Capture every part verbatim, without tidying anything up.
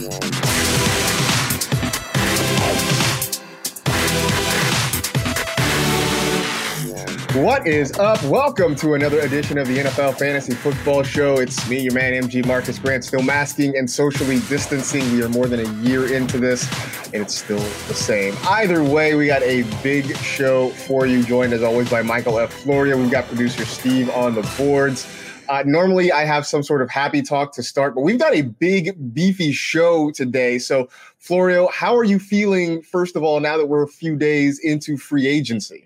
What is up? Welcome to another edition of the N F L Fantasy Football Show. It's me, your man, M G Marcus Grant, still masking and socially distancing. We are more than a year into this, and it's still the same. Either way, we got a big show for you, joined as always by Michael F. Florio. We've got producer Steve on the boards. Uh, normally, I have some sort of happy talk to start, but we've got a big, beefy show today. So, Florio, how are you feeling, first of all, now that we're a few days into free agency?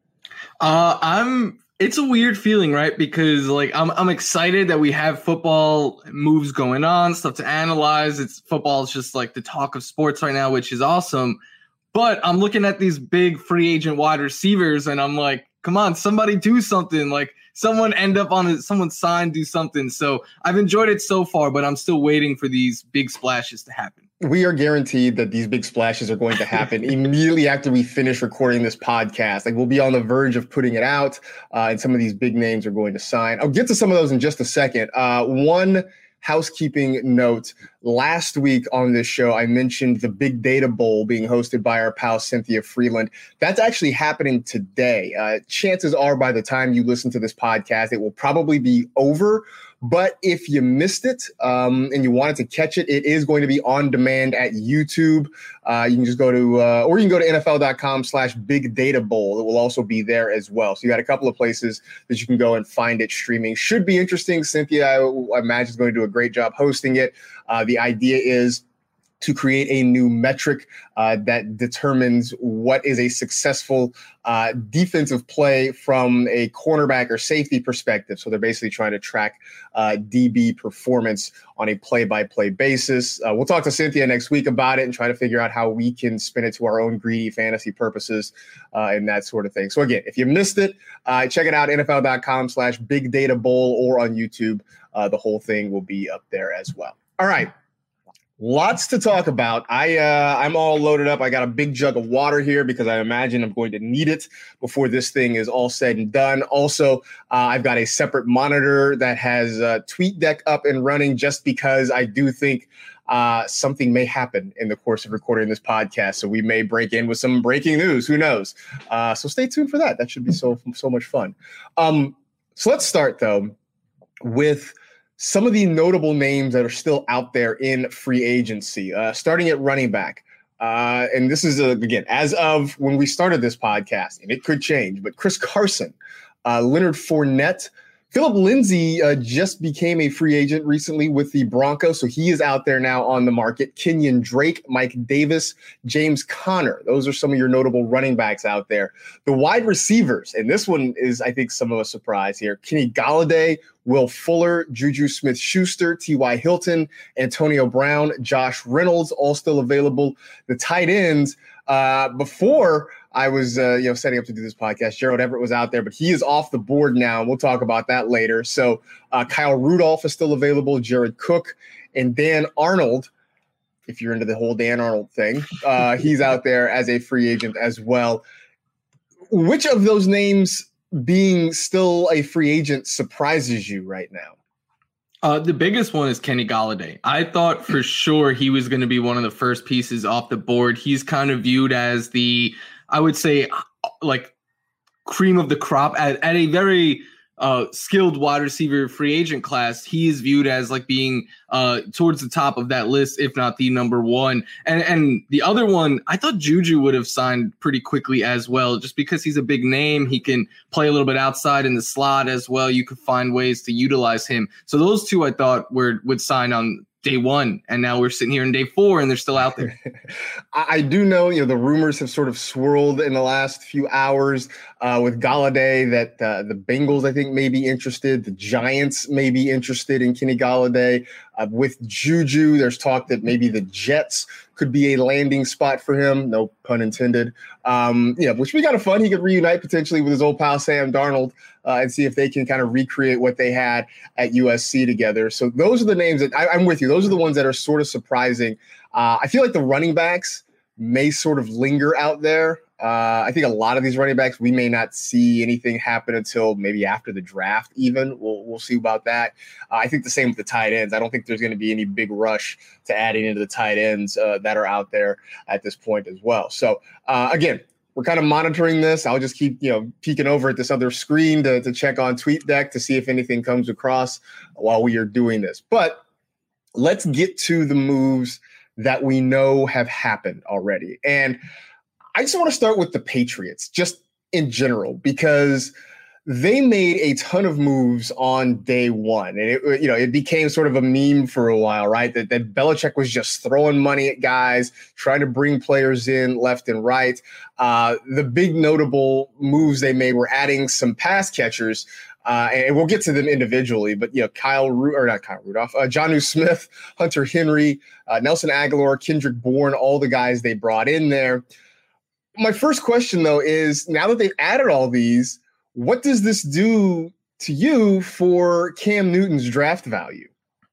Uh, I'm. It's a weird feeling, right? Because like I'm, I'm excited that we have football moves going on, stuff to analyze. It's football is just like the talk of sports right now, which is awesome. But I'm looking at these big free agent wide receivers, and I'm like, come on, somebody do something. Like someone end up on it, someone sign, do something. So I've enjoyed it so far, but I'm still waiting for these big splashes to happen. We are guaranteed that these big splashes are going to happen immediately after we finish recording this podcast. Like we'll be on the verge of putting it out, uh, and some of these big names are going to sign. I'll get to some of those in just a second. Uh, one housekeeping note. Last week on this show, I mentioned the Big Data Bowl being hosted by our pal Cynthia Freeland. That's actually happening today. Uh, chances are by the time you listen to this podcast, it will probably be over. But if you missed it um, and you wanted to catch it, it is going to be on demand at YouTube. Uh, you can just go to, uh, or you can go to NFL.com slash Big Data Bowl. It will also be there as well. So you got a couple of places that you can go and find it streaming. Should be interesting. Cynthia, I, I imagine, is going to do a great job hosting it. Uh, the idea is to create a new metric uh, that determines what is a successful uh, defensive play from a cornerback or safety perspective. So they're basically trying to track uh, D B performance on a play-by-play basis. Uh, we'll talk to Cynthia next week about it and try to figure out how we can spin it to our own greedy fantasy purposes uh, and that sort of thing. So again, if you missed it, uh, check it out, NFL.com slash Big Data Bowl or on YouTube. Uh, the whole thing will be up there as well. All right. Lots to talk about. I, uh, I'm all loaded up. I got a big jug of water here because I imagine I'm going to need it before this thing is all said and done. Also, uh, I've got a separate monitor that has uh, TweetDeck up and running just because I do think uh, something may happen in the course of recording this podcast. So we may break in with some breaking news. Who knows? Uh, so stay tuned for that. That should be so, so much fun. Um, so let's start, though, with some of the notable names that are still out there in free agency, uh, starting at running back. Uh, and this is, uh, again, as of when we started this podcast, and it could change, but Chris Carson, uh, Leonard Fournette, Philip Lindsay uh, just became a free agent recently with the Broncos, so he is out there now on the market. Kenyon Drake, Mike Davis, James Conner. Those are some of your notable running backs out there. The wide receivers, and this one is, I think, some of a surprise here. Kenny Golladay, Will Fuller, Juju Smith-Schuster, T Y. Hilton, Antonio Brown, Josh Reynolds, all still available. The tight ends, uh, before I was uh, you know, setting up to do this podcast, Gerald Everett was out there, but he is off the board now, and we'll talk about that later. So uh, Kyle Rudolph is still available, Jared Cook, and Dan Arnold, if you're into the whole Dan Arnold thing, uh, he's out there as a free agent as well. Which of those names being still a free agent surprises you right now? Uh, the biggest one is Kenny Golladay. I thought for sure he was going to be one of the first pieces off the board. He's kind of viewed as the, I would say, like cream of the crop at, at a very uh, skilled wide receiver free agent class. He is viewed as like being uh, towards the top of that list, if not the number one. And and the other one, I thought Juju would have signed pretty quickly as well, just because he's a big name. He can play a little bit outside in the slot as well. You could find ways to utilize him. So those two I thought were would sign on day one, and now we're sitting here in day four and they're still out there. I do know, you know, the rumors have sort of swirled in the last few hours uh, with Golladay that uh, the Bengals, I think, may be interested. The Giants may be interested in Kenny Golladay. Uh, with Juju, there's talk that maybe the Jets could be a landing spot for him. No pun intended. Um, yeah, which would be kind of fun. He could reunite potentially with his old pal Sam Darnold uh, and see if they can kind of recreate what they had at U S C together. So those are the names that I, I'm with you. Those are the ones that are sort of surprising. Uh, I feel like the running backs may sort of linger out there. Uh, I think a lot of these running backs, we may not see anything happen until maybe after the draft even. We'll we'll see about that. Uh, I think the same with the tight ends. I don't think there's going to be any big rush to adding into the tight ends uh, that are out there at this point as well. So, uh, again, we're kind of monitoring this. I'll just keep, you know, peeking over at this other screen to, to check on TweetDeck to see if anything comes across while we are doing this. But let's get to the moves that we know have happened already. And I just want to start with the Patriots, just in general, because they made a ton of moves on day one. And it, you know, it became sort of a meme for a while, right? That, that Belichick was just throwing money at guys, trying to bring players in left and right. Uh, the big notable moves they made were adding some pass catchers. Uh, and we'll get to them individually, but, you know, Kyle, Ru- or not Kyle Rudolph, uh, Jonnu Smith, Hunter Henry, uh, Nelson Aguilar, Kendrick Bourne, all the guys they brought in there. My first question, though, is now that they've added all these, what does this do to you for Cam Newton's draft value?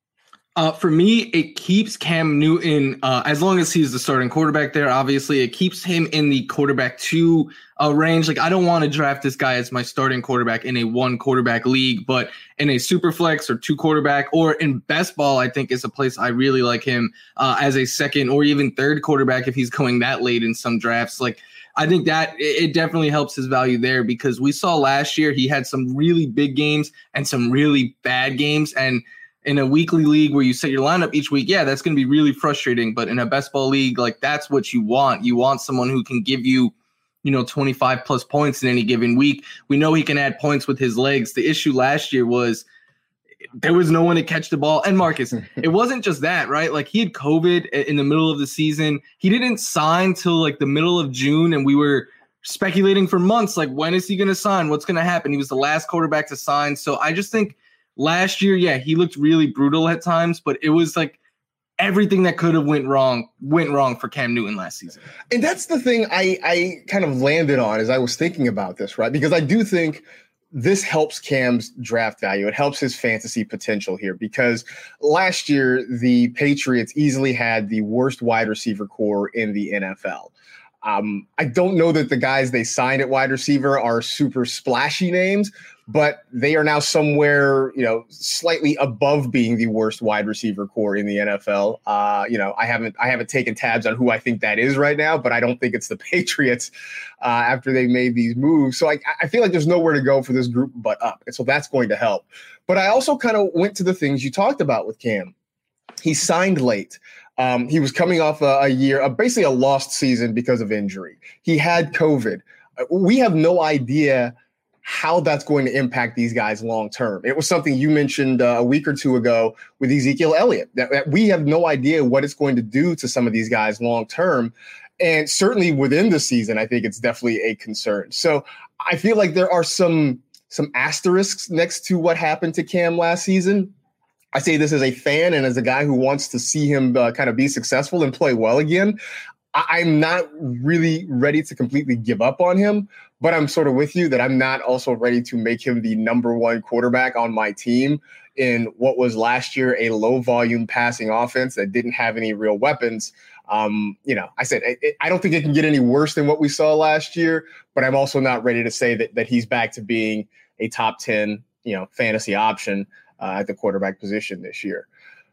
Uh, for me, it keeps Cam Newton, uh, as long as he's the starting quarterback there, obviously, it keeps him in the quarterback two uh, range. Like, I don't want to draft this guy as my starting quarterback in a one quarterback league, but in a super flex or two quarterback, or in best ball, I think is a place I really like him uh, as a second or even third quarterback if he's going that late in some drafts. Like, I think that it definitely helps his value there, because we saw last year he had some really big games and some really bad games. And in a weekly league where you set your lineup each week, yeah, that's going to be really frustrating. But in a best ball league, like, that's what you want. You want someone who can give you, you know, twenty-five plus points in any given week. We know he can add points with his legs. The issue last year was there was no one to catch the ball. And Marcus, it wasn't just that, right? Like, he had COVID in the middle of the season. He didn't sign till like the middle of June, and we were speculating for months, like, when is he going to sign? What's going to happen? He was the last quarterback to sign. So I just think last year, yeah, he looked really brutal at times, but it was like everything that could have went wrong went wrong for Cam Newton last season. And that's the thing I, I kind of landed on as I was thinking about this, right? Because I do think this helps Cam's draft value. It helps his fantasy potential here, because last year the Patriots easily had the worst wide receiver core in the N F L. Um, I don't know that the guys they signed at wide receiver are super splashy names, but they are now somewhere, you know, slightly above being the worst wide receiver core in the N F L. Uh, you know, I haven't I haven't taken tabs on who I think that is right now, but I don't think it's the Patriots uh, after they made these moves. So I, I feel like there's nowhere to go for this group but up, and so that's going to help. But I also kind of went to the things you talked about with Cam. He signed late. Um, he was coming off a, a year, uh, basically a lost season because of injury. He had COVID. Uh, we have no idea how that's going to impact these guys long term. It was something you mentioned uh, a week or two ago with Ezekiel Elliott, that, that we have no idea what it's going to do to some of these guys long term. And certainly within the season, I think it's definitely a concern. So I feel like there are some some asterisks next to what happened to Cam last season. I say this as a fan and as a guy who wants to see him uh, kind of be successful and play well again. I- I'm not really ready to completely give up on him, but I'm sort of with you that I'm not also ready to make him the number one quarterback on my team in what was last year a low volume passing offense that didn't have any real weapons. Um, you know, I said, I, I don't think it can get any worse than what we saw last year, but I'm also not ready to say that that he's back to being a top ten, you know, fantasy option uh, at the quarterback position this year.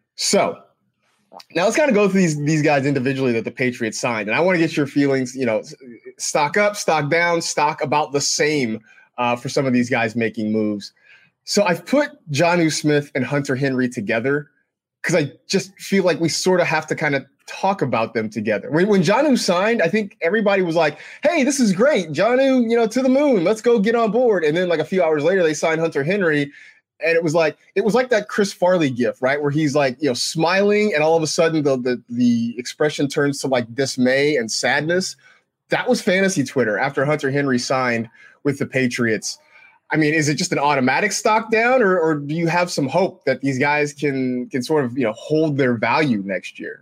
So now let's kind of go through these, these guys individually that the Patriots signed. And I want to get your feelings, you know, stock up, stock down, stock about the same uh, for some of these guys making moves. So I've put Jonnu Smith and Hunter Henry together because I just feel like we sort of have to kind of talk about them together. When, when Jonnu signed, I think everybody was like, hey, this is great. Jonnu, you know, to the moon. Let's go get on board. And then like a few hours later, they signed Hunter Henry. And it was like it was like that Chris Farley gif, right? Where he's like, you know, smiling, and all of a sudden the the the expression turns to like dismay and sadness. That was fantasy Twitter after Hunter Henry signed with the Patriots. I mean, is it just an automatic stock down, or or do you have some hope that these guys can can sort of, you know, hold their value next year?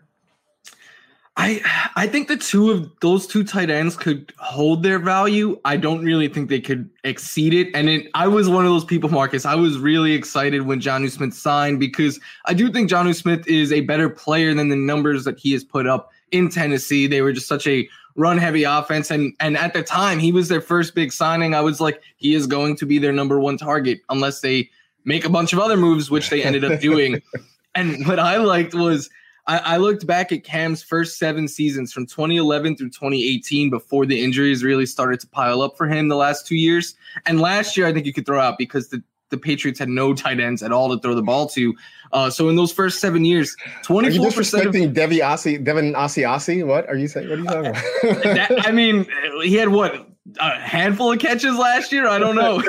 I I think the two of those two tight ends could hold their value. I don't really think they could exceed it. And it, I was one of those people, Marcus. I was really excited when Jonnu Smith signed because I do think Jonnu Smith is a better player than the numbers that he has put up in Tennessee. They were just such a run heavy offense. And, and at the time, he was their first big signing. I was like, he is going to be their number one target unless they make a bunch of other moves, which they ended up doing. And what I liked was I, I looked back at Cam's first seven seasons from twenty eleven through twenty eighteen before the injuries really started to pile up for him the last two years. And last year, I think you could throw out because the, the Patriots had no tight ends at all to throw the ball to. Uh, so in those first seven years, twenty-four percent are you disrespecting of Devi Ossie, Devin Asiasi? What are you saying? What are you talking about? that, I mean, he had what, a handful of catches last year? I don't know.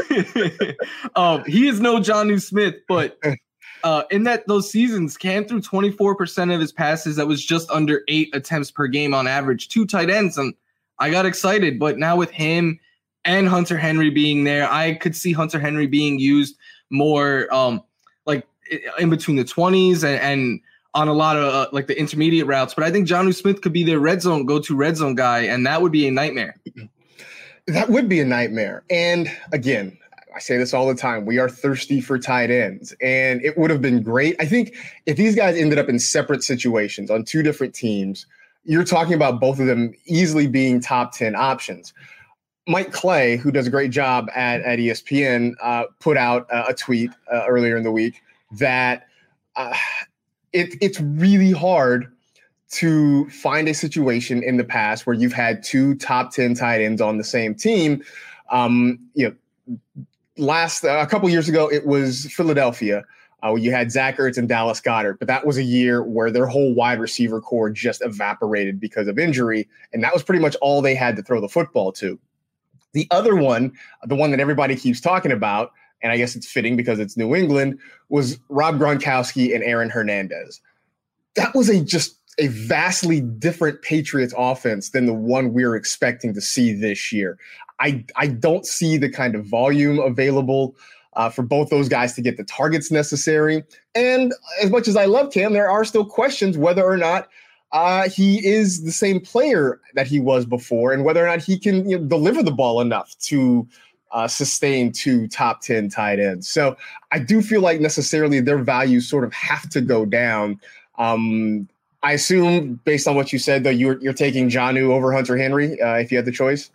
um, he is no Jonnu Smith, but uh, in that those seasons, Cam threw twenty-four percent of his passes. That was just under eight attempts per game on average, two tight ends. And I got excited, but now with him and Hunter Henry being there, I could see Hunter Henry being used more um, like in between the twenties and, and on a lot of uh, like the intermediate routes. But I think Jonnu Smith could be their red zone, go-to red zone guy, and that would be a nightmare. That would be a nightmare. And again, I say this all the time, we are thirsty for tight ends, and it would have been great. I think if these guys ended up in separate situations on two different teams, you're talking about both of them easily being top ten options. Mike Clay, who does a great job at, at E S P N, uh, put out a, a tweet uh, earlier in the week that uh, it, it's really hard to find a situation in the past where you've had two top ten tight ends on the same team. Um, you know, last uh, a couple years ago, it was Philadelphia. Uh, where you had Zach Ertz and Dallas Goedert, but that was a year where their whole wide receiver core just evaporated because of injury, and that was pretty much all they had to throw the football to. The other one, the one that everybody keeps talking about, and I guess it's fitting because it's New England, was Rob Gronkowski and Aaron Hernandez. That was a just a vastly different Patriots offense than the one we're expecting to see this year. I, I don't see the kind of volume available uh, for both those guys to get the targets necessary. And as much as I love Cam, there are still questions whether or not Uh, he is the same player that he was before, and whether or not he can you know, deliver the ball enough to uh, sustain two top ten tight ends. So I do feel like necessarily their values sort of have to go down. Um, I assume, based on what you said, though, you're you're taking Jonnu over Hunter Henry uh, if you had the choice.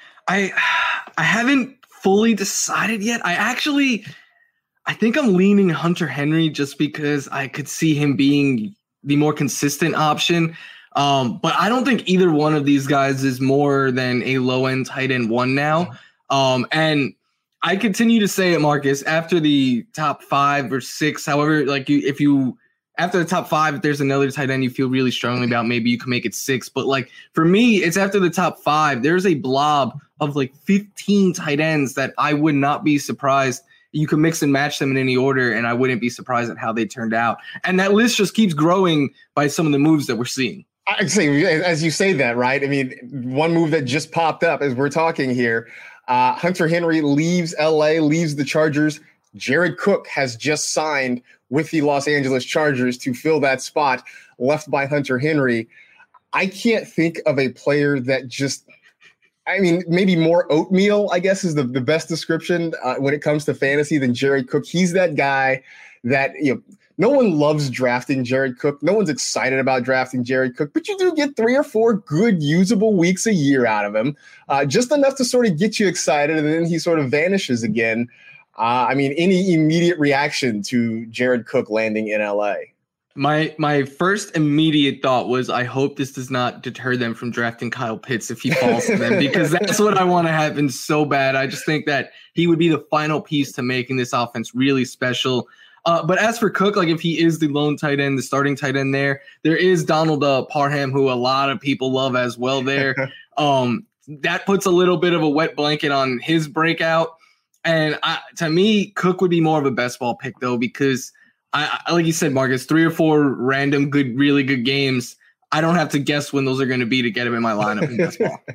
I I haven't fully decided yet. I actually I think I'm leaning Hunter Henry just because I could see him being the more consistent option. Um, but I don't think either one of these guys is more than a low-end tight end one now. Um, and I continue to say it, Marcus, after the top five or six, however, like you, if you, after the top five, if there's another tight end you feel really strongly about, maybe you can make it six. But like for me, it's after the top five, there's a blob of like fifteen tight ends that I would not be surprised. You can mix and match them in any order, and I wouldn't be surprised at how they turned out. And that list just keeps growing by some of the moves that we're seeing. I'd say, as you say that, right? I mean, one move that just popped up as we're talking here, uh, Hunter Henry leaves L A, leaves the Chargers. Jared Cook has just signed with the Los Angeles Chargers to fill that spot left by Hunter Henry. I can't think of a player that just – I mean, maybe more oatmeal, I guess, is the, the best description uh, when it comes to fantasy than Jared Cook. He's that guy that, you know, no one loves drafting Jared Cook. No one's excited about drafting Jared Cook, but you do get three or four good usable weeks a year out of him, uh, just enough to sort of get you excited, and then he sort of vanishes again. Uh, I mean, any immediate reaction to Jared Cook landing in L A? My my first immediate thought was, I hope this does not deter them from drafting Kyle Pitts if he falls to them, because that's what I want to happen so bad. I just think that he would be the final piece to making this offense really special. Uh, but as for Cook, like if he is the lone tight end, the starting tight end there, there is Donald uh, Parham, who a lot of people love as well there. um, that puts a little bit of a wet blanket on his breakout. And I, to me, Cook would be more of a best ball pick, though, because I, like you said, Marcus, three or four random good, really good games. I don't have to guess when those are going to be to get him in my lineup in best ball.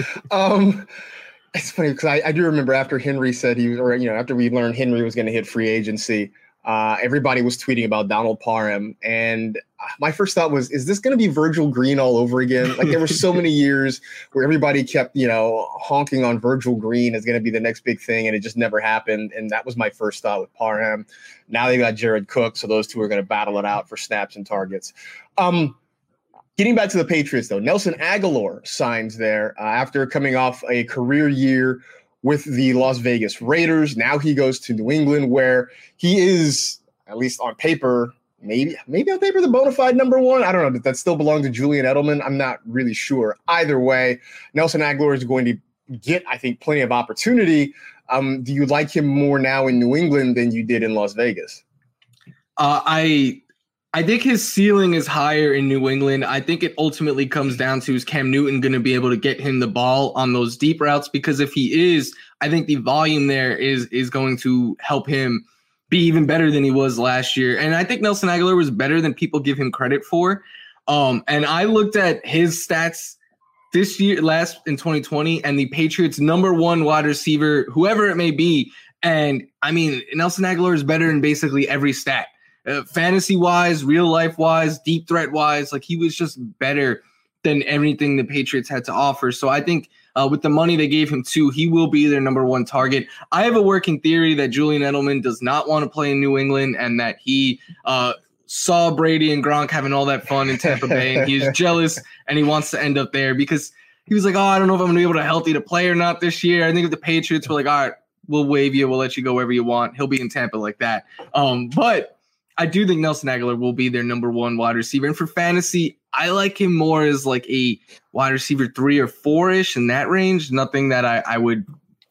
um, it's funny because I, I do remember after Henry said he was, or you know, after we learned Henry was going to hit free agency, uh, everybody was tweeting about Donald Parham, and my first thought was, is this going to be Virgil Green all over again? Like there were so many years where everybody kept, you know, honking on Virgil Green as going to be the next big thing, and it just never happened. And that was my first thought with Parham. Now they got Jared Cook, so those two are going to battle it out for snaps and targets. Um, Getting back to the Patriots, though, Nelson Agholor signs there uh, after coming off a career year with the Las Vegas Raiders. Now he goes to New England, where he is, at least on paper, maybe maybe on paper, the bona fide number one. I don't know. Does that still belong to Julian Edelman? I'm not really sure. Either way, Nelson Agholor is going to get, I think, plenty of opportunity. Um, do you like him more now in New England than you did in Las Vegas? Uh, I I think his ceiling is higher in New England. I think it ultimately comes down to, is Cam Newton going to be able to get him the ball on those deep routes? Because if he is, I think the volume there is is going to help him be even better than he was last year. And I think Nelson Agholor was better than people give him credit for. Um, and I looked at his stats this year, last in twenty twenty, and the Patriots' number one wide receiver, whoever it may be. And I mean, Nelson Agholor is better in basically every stat. Uh, fantasy-wise, real-life-wise, deep threat-wise, like he was just better than everything the Patriots had to offer. So I think uh, with the money they gave him too, he will be their number one target. I have a working theory that Julian Edelman does not want to play in New England, and that he uh, saw Brady and Gronk having all that fun in Tampa Bay, and he is jealous, and he wants to end up there because he was like, oh, I don't know if I'm going to be able to healthy to play or not this year. I think if the Patriots were like, all right, we'll waive you, we'll let you go wherever you want, he'll be in Tampa like that. Um, but I do think Nelson Agholor will be their number one wide receiver. And for fantasy, I like him more as like a wide receiver three or four-ish in that range. Nothing that I, I would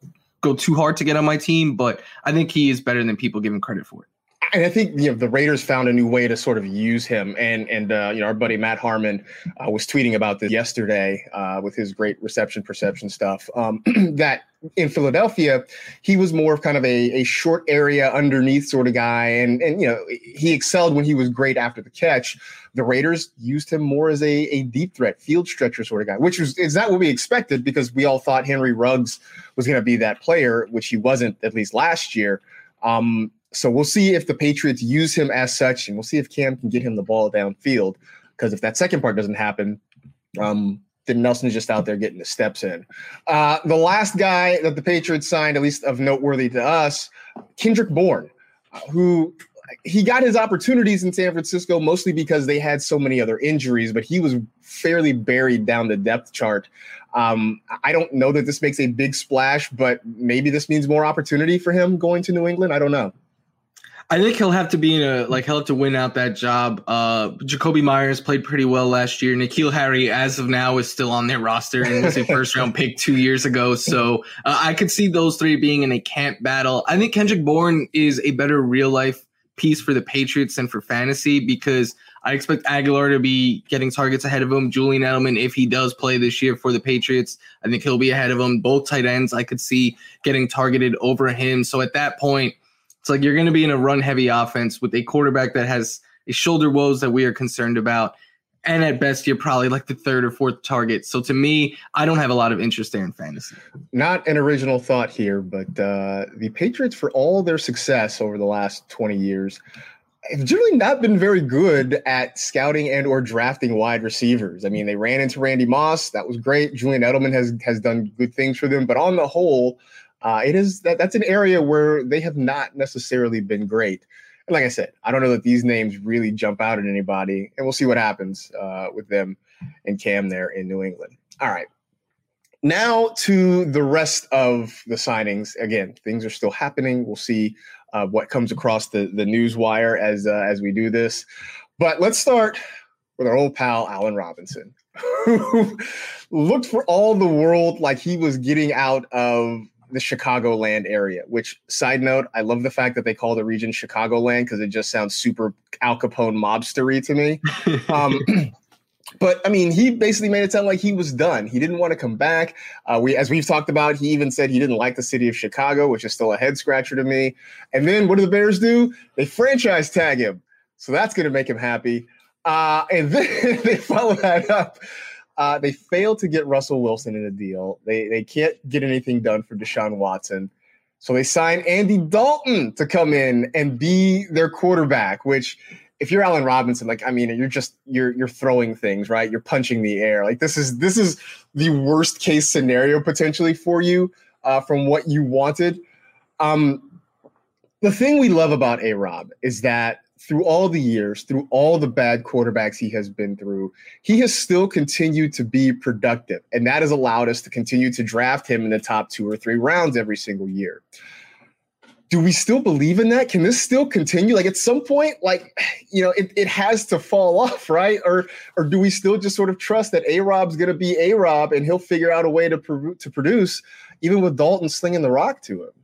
go too hard to get on my team, but I think he is better than people give him credit for. And I think, you know, the Raiders found a new way to sort of use him. And, and uh, you know, our buddy Matt Harmon uh, was tweeting about this yesterday uh, with his great reception perception stuff, um, that in Philadelphia, he was more of kind of a, a short area underneath sort of guy. And, and, you know, he excelled when he was great after the catch. The Raiders used him more as a, a deep threat, field stretcher sort of guy, which was is not what we expected, because we all thought Henry Ruggs was going to be that player, which he wasn't, at least last year. Um, So we'll see if the Patriots use him as such, and we'll see if Cam can get him the ball downfield. Because if that second part doesn't happen, um, then Nelson's just out there getting the steps in. Uh, the last guy that the Patriots signed, at least of noteworthy to us, Kendrick Bourne, uh, who he got his opportunities in San Francisco mostly because they had so many other injuries, but he was fairly buried down the depth chart. Um, I don't know that this makes a big splash, but maybe this means more opportunity for him going to New England. I don't know. I think he'll have to be in a like he'll have to win out that job. Uh, Jacoby Myers played pretty well last year. N'Keal Harry, as of now, is still on their roster and was a first round pick two years ago. So uh, I could see those three being in a camp battle. I think Kendrick Bourne is a better real life piece for the Patriots than for fantasy, because I expect Agholor to be getting targets ahead of him. Julian Edelman, if he does play this year for the Patriots, I think he'll be ahead of him. Both tight ends I could see getting targeted over him. So at that point, it's like you're going to be in a run-heavy offense with a quarterback that has a shoulder woes that we are concerned about. And at best, you're probably like the third or fourth target. So to me, I don't have a lot of interest there in fantasy. Not an original thought here, but uh, the Patriots, for all their success over the last twenty years, have generally not been very good at scouting and or drafting wide receivers. I mean, they ran into Randy Moss. That was great. Julian Edelman has has done good things for them. But on the whole, Uh, it is that that's an area where they have not necessarily been great. And like I said, I don't know that these names really jump out at anybody, and we'll see what happens uh, with them and Cam there in New England. All right. Now to the rest of the signings. Again, things are still happening. We'll see uh, what comes across the, the news wire as, uh, as we do this. But let's start with our old pal, Allen Robinson, who looked for all the world like he was getting out of the Chicagoland area, which, side note, I love the fact that they call the region Chicagoland because it just sounds super Al Capone mobstery to me. Um, but I mean, he basically made it sound like he was done. He didn't want to come back. Uh, we, as we've talked about, he even said he didn't like the city of Chicago, which is still a head scratcher to me. And then what do the Bears do? They franchise tag him. So that's going to make him happy. Uh, and then they follow that up. Uh, they failed to get Russell Wilson in a deal. They they can't get anything done for Deshaun Watson. So they signed Andy Dalton to come in and be their quarterback, which if you're Allen Robinson, like, I mean, you're just, you're, you're throwing things, right? You're punching the air. Like this is, this is the worst case scenario potentially for you uh, from what you wanted. Um, the thing we love about A-Rob is that through all the years, through all the bad quarterbacks he has been through, he has still continued to be productive. And that has allowed us to continue to draft him in the top two or three rounds every single year. Do we still believe in that? Can this still continue? Like at some point, like, you know, it, it has to fall off, right? Or or do we still just sort of trust that A-Rob's going to be A-Rob and he'll figure out a way to, pro- to produce, even with Dalton slinging the rock to him?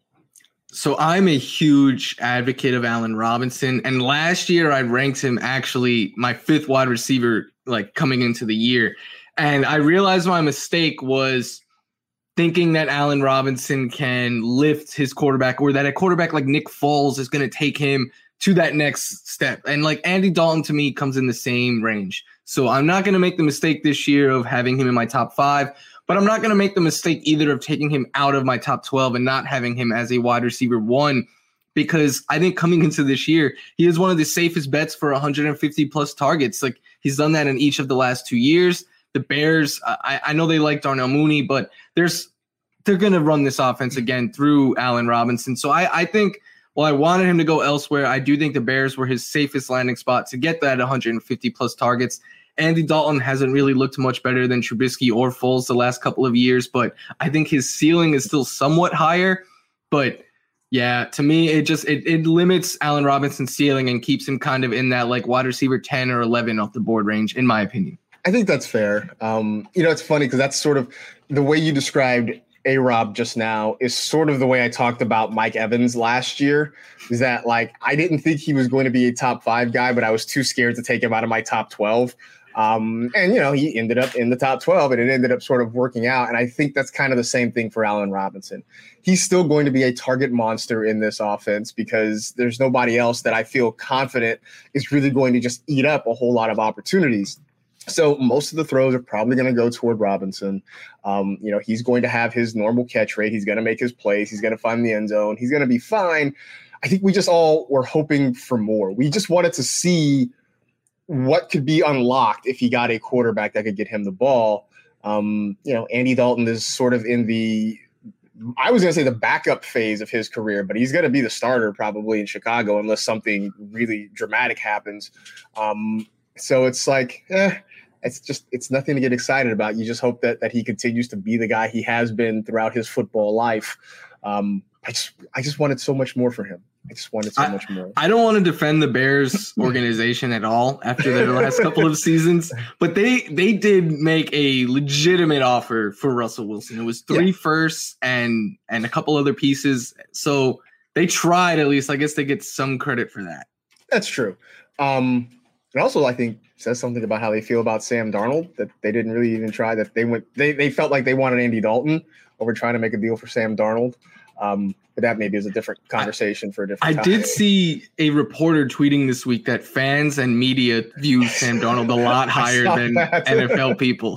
So I'm a huge advocate of Allen Robinson. And last year I ranked him actually my fifth wide receiver, like coming into the year. And I realized my mistake was thinking that Allen Robinson can lift his quarterback, or that a quarterback like Nick Foles is going to take him to that next step. And like Andy Dalton to me comes in the same range. So I'm not going to make the mistake this year of having him in my top five, but I'm not going to make the mistake either of taking him out of my top twelve and not having him as a wide receiver one, because I think coming into this year, he is one of the safest bets for one hundred fifty plus targets. Like he's done that in each of the last two years. The Bears, I, I know they like Darnell Mooney, but there's they're going to run this offense again through Allen Robinson. So I, I think, well, I wanted him to go elsewhere. I do think the Bears were his safest landing spot to get that one hundred fifty plus targets. Andy Dalton hasn't really looked much better than Trubisky or Foles the last couple of years, but I think his ceiling is still somewhat higher. But yeah, to me, it just it, it limits Allen Robinson's ceiling and keeps him kind of in that like wide receiver ten or eleven off the board range, in my opinion. I think that's fair. Um, you know, it's funny because that's sort of the way you described A-Rob just now is sort of the way I talked about Mike Evans last year, is that like I didn't think he was going to be a top five guy, but I was too scared to take him out of my top twelve. Um, and, you know, he ended up in the top twelve and it ended up sort of working out. And I think that's kind of the same thing for Allen Robinson. He's still going to be a target monster in this offense because there's nobody else that I feel confident is really going to just eat up a whole lot of opportunities. So most of the throws are probably going to go toward Robinson. Um, you know, he's going to have his normal catch rate. He's going to make his plays. He's going to find the end zone. He's going to be fine. I think we just all were hoping for more. We just wanted to see what could be unlocked if he got a quarterback that could get him the ball. Um, you know, Andy Dalton is sort of in the, I was going to say the backup phase of his career, but he's going to be the starter probably in Chicago unless something really dramatic happens. Um, so it's like, eh, it's just, it's nothing to get excited about. You just hope that that he continues to be the guy he has been throughout his football life. Um, I just, I just wanted so much more for him. I just wanted so I, much more. I don't want to defend the Bears organization at all after their last couple of seasons, but they they did make a legitimate offer for Russell Wilson. It was three yeah. firsts and and a couple other pieces. So they tried at least. I guess they get some credit for that. That's true. Um, and also, I think says something about how they feel about Sam Darnold, that they didn't really even try. That they went. They they felt like they wanted Andy Dalton over trying to make a deal for Sam Darnold. Um, but that maybe is a different conversation I, for a different I time. did see a reporter tweeting this week that fans and media view Sam Darnold a lot higher than that. N F L people.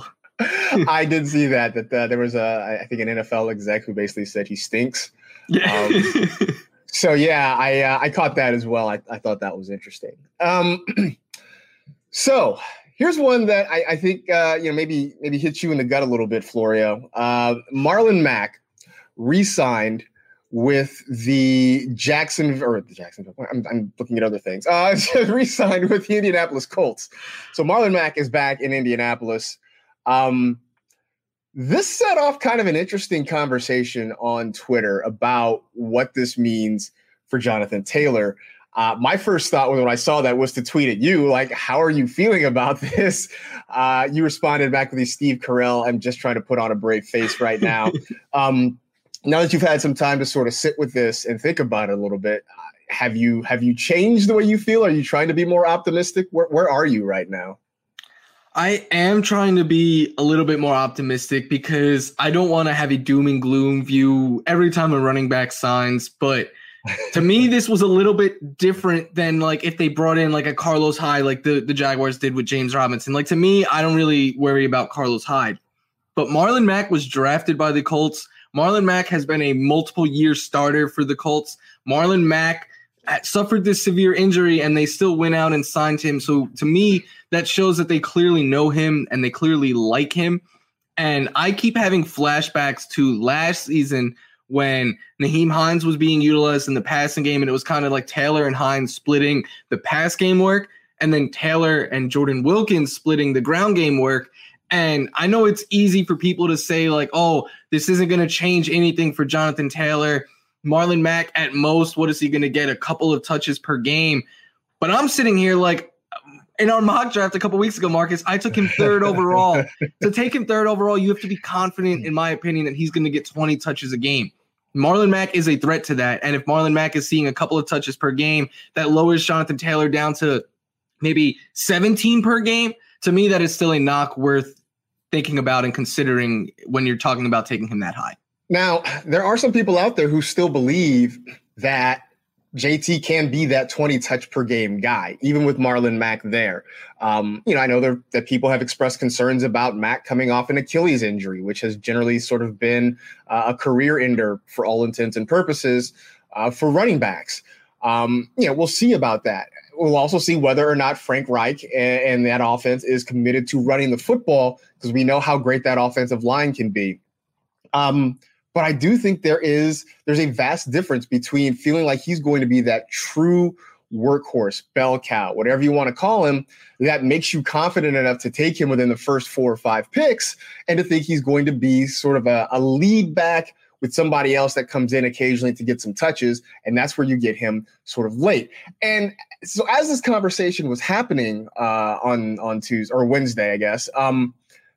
I did see that, that uh, there was, a, I think, an N F L exec who basically said he stinks. Yeah. Um, so, yeah, I uh, I caught that as well. I, I thought that was interesting. Um, so here's one that I, I think, uh, you know, maybe maybe hits you in the gut a little bit, Florio. Uh, Marlon Mack re-signed with the Jackson or the Jacksonville. I'm, I'm looking at other things. Uh, re-signed with the Indianapolis Colts. So Marlon Mack is back in Indianapolis. Um, this set off kind of an interesting conversation on Twitter about what this means for Jonathan Taylor. Uh, my first thought when I saw that was to tweet at you, like, how are you feeling about this? Uh, you responded back with the Steve Carell, I'm just trying to put on a brave face right now. um, Now that you've had some time to sort of sit with this and think about it a little bit, have you have you changed the way you feel? Are you trying to be more optimistic? Where where are you right now? I am trying to be a little bit more optimistic because I don't want to have a doom and gloom view every time a running back signs. But to me, this was a little bit different than like if they brought in like a Carlos Hyde, like the, the Jaguars did with James Robinson. Like to me, I don't really worry about Carlos Hyde. But Marlon Mack was drafted by the Colts. Marlon Mack has been a multiple year starter for the Colts. Marlon Mack suffered this severe injury and they still went out and signed him. So to me, that shows that they clearly know him and they clearly like him. And I keep having flashbacks to last season when Nyheim Hines was being utilized in the passing game, and it was kind of like Taylor and Hines splitting the pass game work, and then Taylor and Jordan Wilkins splitting the ground game work. And I know it's easy for people to say like, oh, this isn't going to change anything for Jonathan Taylor. Marlon Mack, at most, what is he going to get? A couple of touches per game. But I'm sitting here like, in our mock draft a couple weeks ago, Marcus, I took him third overall. To take him third overall, you have to be confident, in my opinion, that he's going to get twenty touches a game. Marlon Mack is a threat to that. And if Marlon Mack is seeing a couple of touches per game, that lowers Jonathan Taylor down to maybe seventeen per game. To me, that is still a knock worth thinking about and considering when you're talking about taking him that high. Now, there are some people out there who still believe that J T can be that twenty touch per game guy, even with Marlon Mack there. Um, you know, I know there, that people have expressed concerns about Mack coming off an Achilles injury, which has generally sort of been uh, a career ender for all intents and purposes uh, for running backs. Um, you know, we'll see about that. We'll also see whether or not Frank Reich and, and that offense is committed to running the football, because we know how great that offensive line can be. Um, But I do think there is there's a vast difference between feeling like he's going to be that true workhorse, bell cow, whatever you want to call him, that makes you confident enough to take him within the first four or five picks, and to think he's going to be sort of a, a lead back with somebody else that comes in occasionally to get some touches, and that's where you get him sort of late. And so as this conversation was happening uh, on on Tuesday or Wednesday, I guess, um,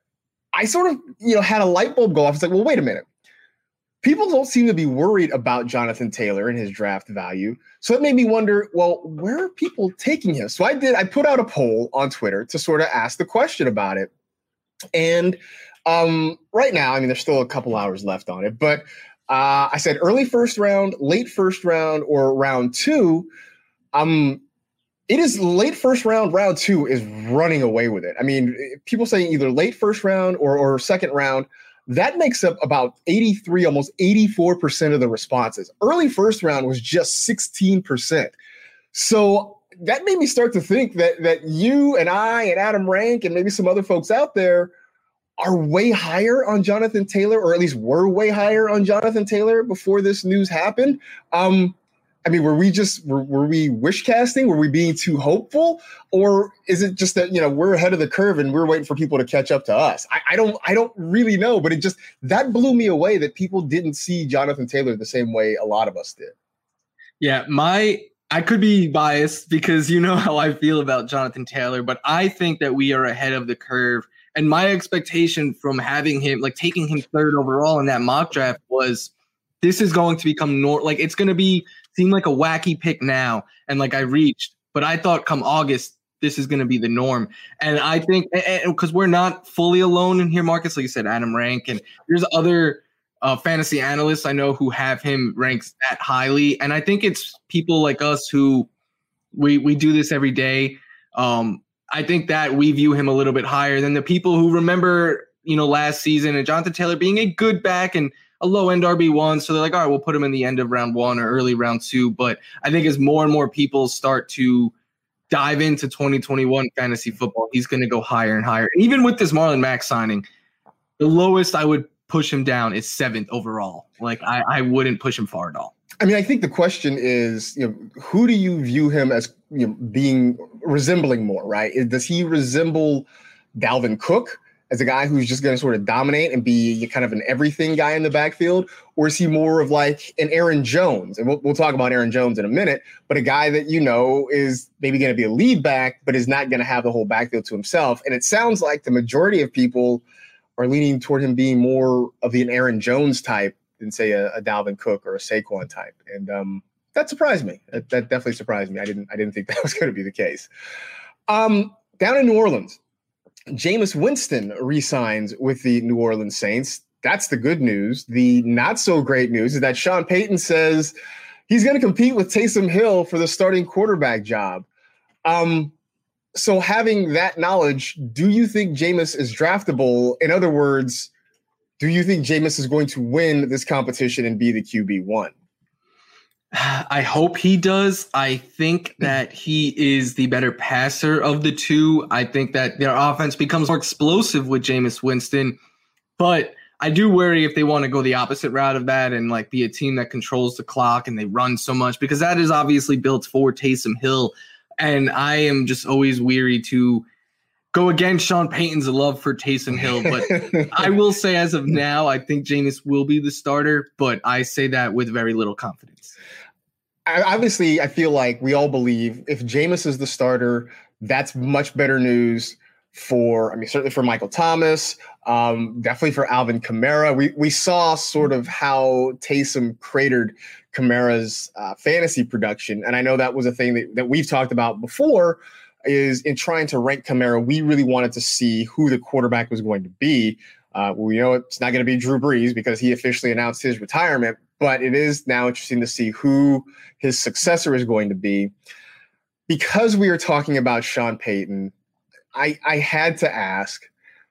I sort of you know had a light bulb go off. It's like, well, wait a minute. People don't seem to be worried about Jonathan Taylor and his draft value. So it made me wonder, well, where are people taking him? So I did, I put out a poll on Twitter to sort of ask the question about it. And um, right now, I mean, there's still a couple hours left on it, but uh, I said early first round, late first round, or round two. Um, it is late first round, round two is running away with it. I mean, people saying either late first round or, or second round. That makes up about eighty-three, almost eighty-four percent of the responses. Early first round was just sixteen percent. So that made me start to think that that you and I and Adam Rank and maybe some other folks out there are way higher on Jonathan Taylor, or at least were way higher on Jonathan Taylor before this news happened. Um, I mean, were we just were, were we wish casting? Were we being too hopeful, or is it just that you know we're ahead of the curve and we're waiting for people to catch up to us? I, I don't I don't really know, but it just that blew me away that people didn't see Jonathan Taylor the same way a lot of us did. Yeah, my I could be biased because you know how I feel about Jonathan Taylor, but I think that we are ahead of the curve. And my expectation from having him, like taking him third overall in that mock draft, was this is going to become nor like it's going to be. Seem like a wacky pick now, and like I reached, but I thought come August, this is going to be the norm. And I think because we're not fully alone in here, Marcus, like you said, Adam Rank, and there's other uh, fantasy analysts I know who have him ranked that highly. And I think it's people like us who we, we do this every day. Um, I think that we view him a little bit higher than the people who remember, you know, last season and Jonathan Taylor being a good back and a low-end R B one, so they're like, all right, we'll put him in the end of round one or early round two. But I think as more and more people start to dive into twenty twenty-one fantasy football, he's going to go higher and higher. And even with this Marlon Mack signing, the lowest I would push him down is seventh overall. Like, I, I wouldn't push him far at all. I mean, I think the question is, you know, who do you view him as you know, being resembling more, right? Does he resemble Dalvin Cook as a guy who's just going to sort of dominate and be kind of an everything guy in the backfield? Or is he more of like an Aaron Jones? And we'll, we'll talk about Aaron Jones in a minute, but a guy that, you know, is maybe going to be a lead back, but is not going to have the whole backfield to himself. And it sounds like the majority of people are leaning toward him being more of an Aaron Jones type than, say, a, a Dalvin Cook or a Saquon type. And um, that surprised me. That, that definitely surprised me. I didn't I didn't think that was going to be the case. Um, down in New Orleans, Jameis Winston re-signs with the New Orleans Saints. That's the good news. The not so great news is that Sean Payton says he's going to compete with Taysom Hill for the starting quarterback job. Um, so having that knowledge, do you think Jameis is draftable? In other words, do you think Jameis is going to win this competition and be the Q B one? I hope he does. I think that he is the better passer of the two. I think that their offense becomes more explosive with Jameis Winston. But I do worry if they want to go the opposite route of that and like be a team that controls the clock and they run so much, because that is obviously built for Taysom Hill. And I am just always weary to go against Sean Payton's love for Taysom Hill. But I will say as of now, I think Jameis will be the starter, but I say that with very little confidence. I, obviously, I feel like we all believe if Jameis is the starter, that's much better news for, I mean, certainly for Michael Thomas, um, definitely for Alvin Kamara. We we saw sort of how Taysom cratered Kamara's uh, fantasy production. And I know that was a thing that, that we've talked about before, is in trying to rank Kamara, we really wanted to see who the quarterback was going to be. Uh, we know it's not going to be Drew Brees because he officially announced his retirement, but it is now interesting to see who his successor is going to be. Because we are talking about Sean Payton, I, I had to ask,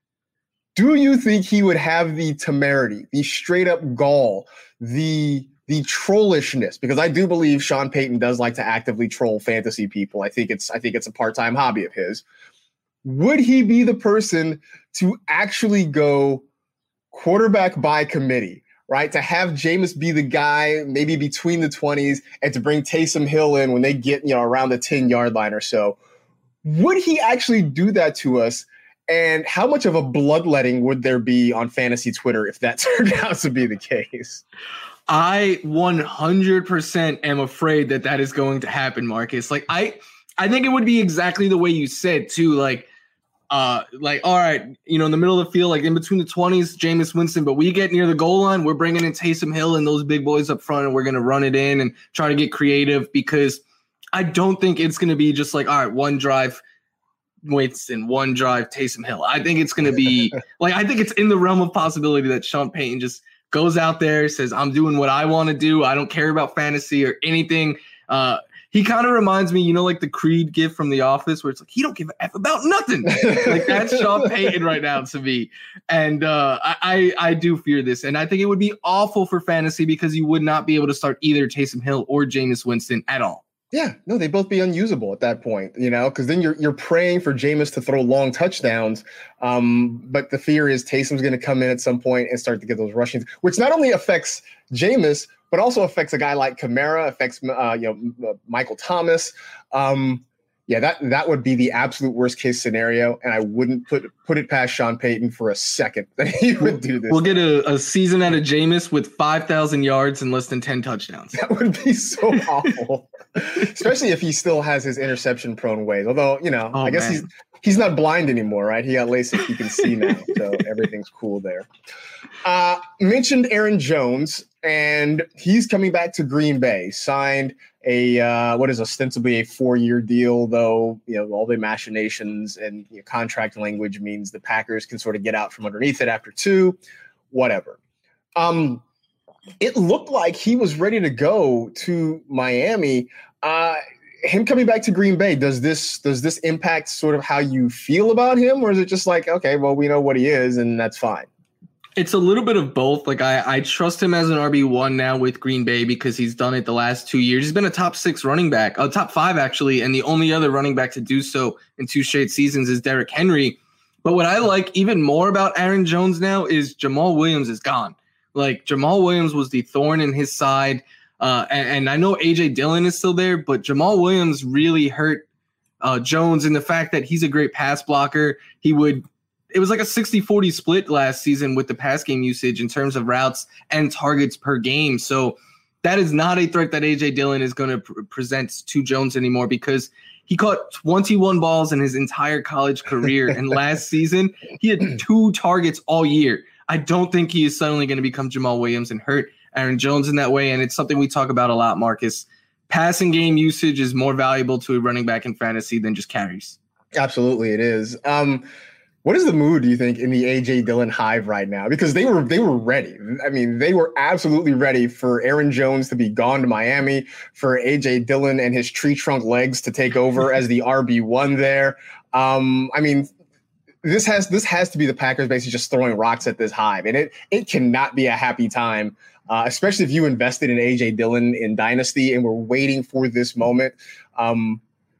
do you think he would have the temerity, the straight up gall, the the trollishness? Because I do believe Sean Payton does like to actively troll fantasy people. I think it's I think it's a part-time hobby of his. Would he be the person to actually go quarterback by committee, right? To have Jameis be the guy maybe between the twenties and to bring Taysom Hill in when they get, you know, around the ten-yard line or so. Would he actually do that to us? And how much of a bloodletting would there be on fantasy Twitter if that turned out to be the case? I one hundred percent am afraid that that is going to happen, Marcus. Like, I I think it would be exactly the way you said, too. Like, uh, like, all right, you know, in the middle of the field, like in between the twenties, Jameis Winston, but we get near the goal line, we're bringing in Taysom Hill and those big boys up front, and we're going to run it in and try to get creative, because I don't think it's going to be just like, all right, one drive, Winston, one drive, Taysom Hill. I think it's going to be like, I think it's in the realm of possibility that Sean Payton just goes out there, says, I'm doing what I want to do. I don't care about fantasy or anything. Uh, he kind of reminds me, you know, like the Creed gif from The Office, where it's like, he don't give a F about nothing. Like, that's Sean Payton right now to me. And uh, I, I do fear this. And I think it would be awful for fantasy because you would not be able to start either Taysom Hill or Jameis Winston at all. Yeah, no, they both be unusable at that point, you know, because then you're you're praying for Jameis to throw long touchdowns. Um, but the fear is Taysom's going to come in at some point and start to get those rushings, which not only affects Jameis, but also affects a guy like Kamara, affects uh, you know Michael Thomas. Um, yeah, that that would be the absolute worst case scenario, and I wouldn't put put it past Sean Payton for a second that he would do this. We'll get a, a season out of Jameis with five thousand yards and less than ten touchdowns. That would be so awful, especially if he still has his interception-prone ways. Although, you know, oh, I guess man. he's he's not blind anymore, right? He got LASIK; he can see now, so everything's cool there. Uh, mentioned Aaron Jones, and he's coming back to Green Bay. Signed a uh, what is ostensibly a four-year deal, though, you know, all the machinations and you know, contract language means the Packers can sort of get out from underneath it after two, whatever. Um, it looked like he was ready to go to Miami. Uh, him coming back to Green Bay, does this does this impact sort of how you feel about him, or is it just like, okay, well, we know what he is, and that's fine? It's a little bit of both. Like, I, I trust him as an R B one now with Green Bay because he's done it the last two years. He's been a top six running back, a top five actually, and the only other running back to do so in two straight seasons is Derrick Henry. But what I like even more about Aaron Jones now is Jamal Williams is gone. Like, Jamal Williams was the thorn in his side, uh, and, and I know A J Dillon is still there, but Jamal Williams really hurt uh, Jones in the fact that he's a great pass blocker. He would It was like a sixty forty split last season with the pass game usage in terms of routes and targets per game. So that is not a threat that A J Dillon is going to pr- present to Jones anymore, because he caught twenty-one balls in his entire college career. And last season, he had two targets all year. I don't think he is suddenly going to become Jamal Williams and hurt Aaron Jones in that way. And it's something we talk about a lot, Marcus. Passing game usage is more valuable to a running back in fantasy than just carries. Absolutely, it is. Um, What is the mood, do you think, in the A J Dillon hive right now? Because they were they were ready. I mean, they were absolutely ready for Aaron Jones to be gone to Miami, for A J Dillon and his tree trunk legs to take over as the R B one there. Um, I mean, this has this has to be the Packers basically just throwing rocks at this hive, and it it cannot be a happy time, uh, especially if you invested in A J Dillon in Dynasty and were waiting for this moment. Um,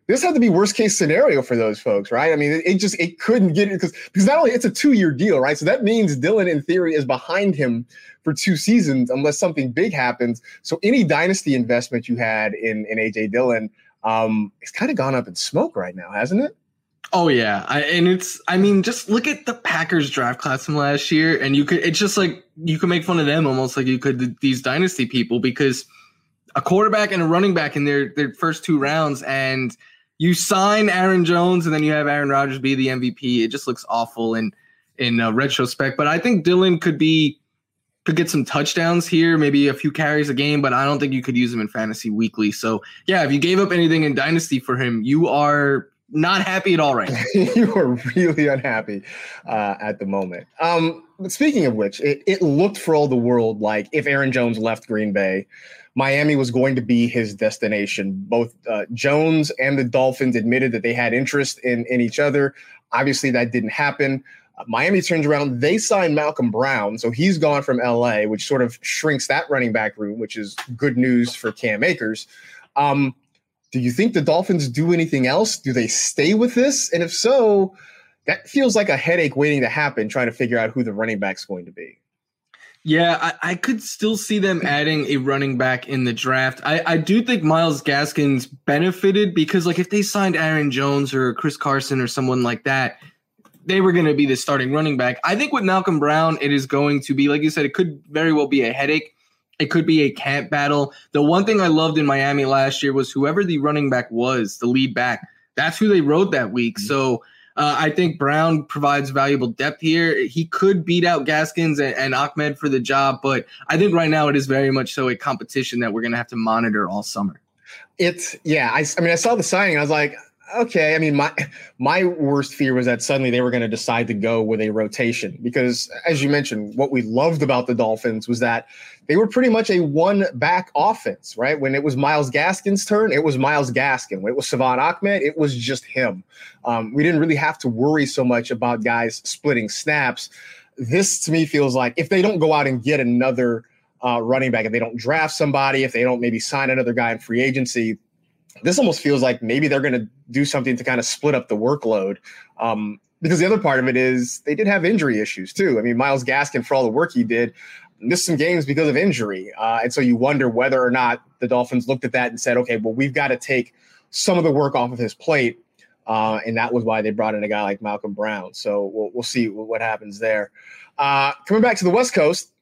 this had to be worst case scenario for those folks, right? I mean, it, it just it couldn't get it because because not only it's a two year deal, right? So that means Dillon, in theory, is behind him for two seasons unless something big happens. So any dynasty investment you had in in A J Dillon, um, it's kind of gone up in smoke right now, hasn't it? Oh yeah, I, and it's I mean, just look at the Packers draft class from last year, and you could it's just like you could make fun of them almost like you could these dynasty people because a quarterback and a running back in their their first two rounds, and you sign Aaron Jones, and then you have Aaron Rodgers be the M V P. It just looks awful in in uh, retrospect. But I think Dillon could be could get some touchdowns here, maybe a few carries a game, but I don't think you could use him in fantasy weekly. So yeah, if you gave up anything in dynasty for him, you are not happy at all right now. You are really unhappy uh, at the moment. Um, but speaking of which, it, it looked for all the world like if Aaron Jones left Green Bay, Miami was going to be his destination. Both uh, Jones and the Dolphins admitted that they had interest in, in each other. Obviously, that didn't happen. Uh, Miami turns around. They signed Malcolm Brown, so he's gone from L A, which sort of shrinks that running back room, which is good news for Cam Akers. Um, Do you think the Dolphins do anything else? Do they stay with this? And if so, that feels like a headache waiting to happen, trying to figure out who the running back's going to be. Yeah, I, I could still see them adding a running back in the draft. I, I do think Myles Gaskins benefited because, like, if they signed Aaron Jones or Chris Carson or someone like that, they were going to be the starting running back. I think with Malcolm Brown, it is going to be, like you said, it could very well be a headache. It could be a camp battle. The one thing I loved in Miami last year was whoever the running back was, the lead back, that's who they rode that week. Mm-hmm. So uh, I think Brown provides valuable depth here. He could beat out Gaskins and, and Ahmed for the job, but I think right now it is very much so a competition that we're going to have to monitor all summer. It's, yeah, I, I mean, I saw the signing. I was like, okay. I mean, my my worst fear was that suddenly they were going to decide to go with a rotation because, as you mentioned, what we loved about the Dolphins was that they were pretty much a one-back offense, right? When it was Myles Gaskin's turn, it was Myles Gaskin. When it was Salvon Ahmed, it was just him. Um, we didn't really have to worry so much about guys splitting snaps. This, to me, feels like if they don't go out and get another uh, running back, if they don't draft somebody, if they don't maybe sign another guy in free agency, this almost feels like maybe they're going to do something to kind of split up the workload. Um, because the other part of it is they did have injury issues too. I mean, Myles Gaskin, for all the work he did, missed some games because of injury. Uh, and so you wonder whether or not the Dolphins looked at that and said, okay, well, we've got to take some of the work off of his plate. Uh, and that was why they brought in a guy like Malcolm Brown. So we'll, we'll see what happens there. Uh, coming back to the West Coast,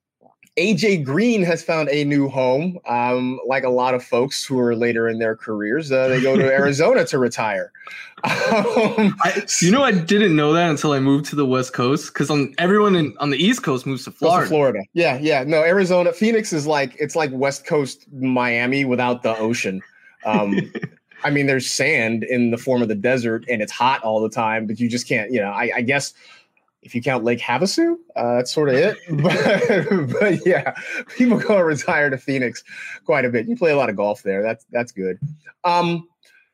A J Green has found a new home. Um, like a lot of folks who are later in their careers, uh, they go to Arizona to retire. Um, I, you know, I didn't know that until I moved to the West Coast because on everyone in, on the East Coast moves to Florida. To Florida, yeah, yeah. No, Arizona, Phoenix is like it's like West Coast Miami without the ocean. Um, I mean, there's sand in the form of the desert, and it's hot all the time, but you just can't. You know, I, I guess. If you count Lake Havasu, uh, that's sort of it. but, but yeah, people go and retire to Phoenix quite a bit. You play a lot of golf there. That's that's good. Um,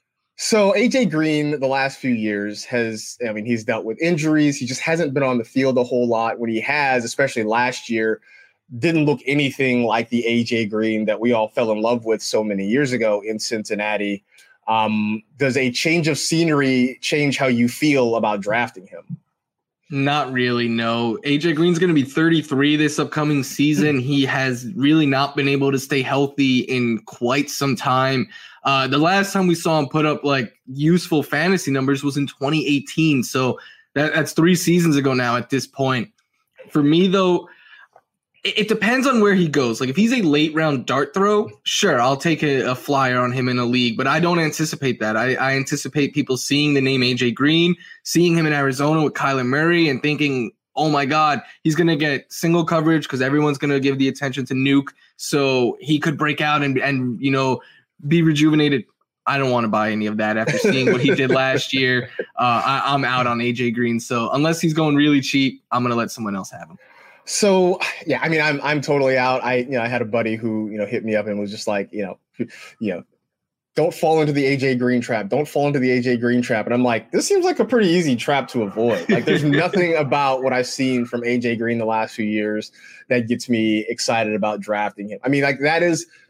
so A J Green, the last few years has, I mean, he's dealt with injuries. He just hasn't been on the field a whole lot. When he has, especially last year, didn't look anything like the A J Green that we all fell in love with so many years ago in Cincinnati. Um, does a change of scenery change how you feel about drafting him? Not really, no. A J Green's going to be thirty-three this upcoming season. He has really not been able to stay healthy in quite some time. Uh, the last time we saw him put up like useful fantasy numbers was in twenty eighteen. So that, that's three seasons ago now at this point. For me, though, it, it depends on where he goes. Like if he's a late round dart throw, sure, I'll take a, a flyer on him in a league, but I don't anticipate that. I, I anticipate people seeing the name A J Green, seeing him in Arizona with Kyler Murray and thinking, oh my God, he's going to get single coverage because everyone's going to give the attention to Nuke. So he could break out and, and, you know, be rejuvenated. I don't want to buy any of that after seeing what he did last year. Uh, I, I'm out on A J Green. So unless he's going really cheap, I'm going to let someone else have him. So, yeah, I mean, I'm I'm totally out. I, you know, I had a buddy who, you know, hit me up and was just like, you know, you know, don't fall into the A J Green trap. Don't fall into the A J Green trap. And I'm like, this seems like a pretty easy trap to avoid. Like there's nothing about what I've seen from A J Green the last few years that gets me excited about drafting him. I mean, like that is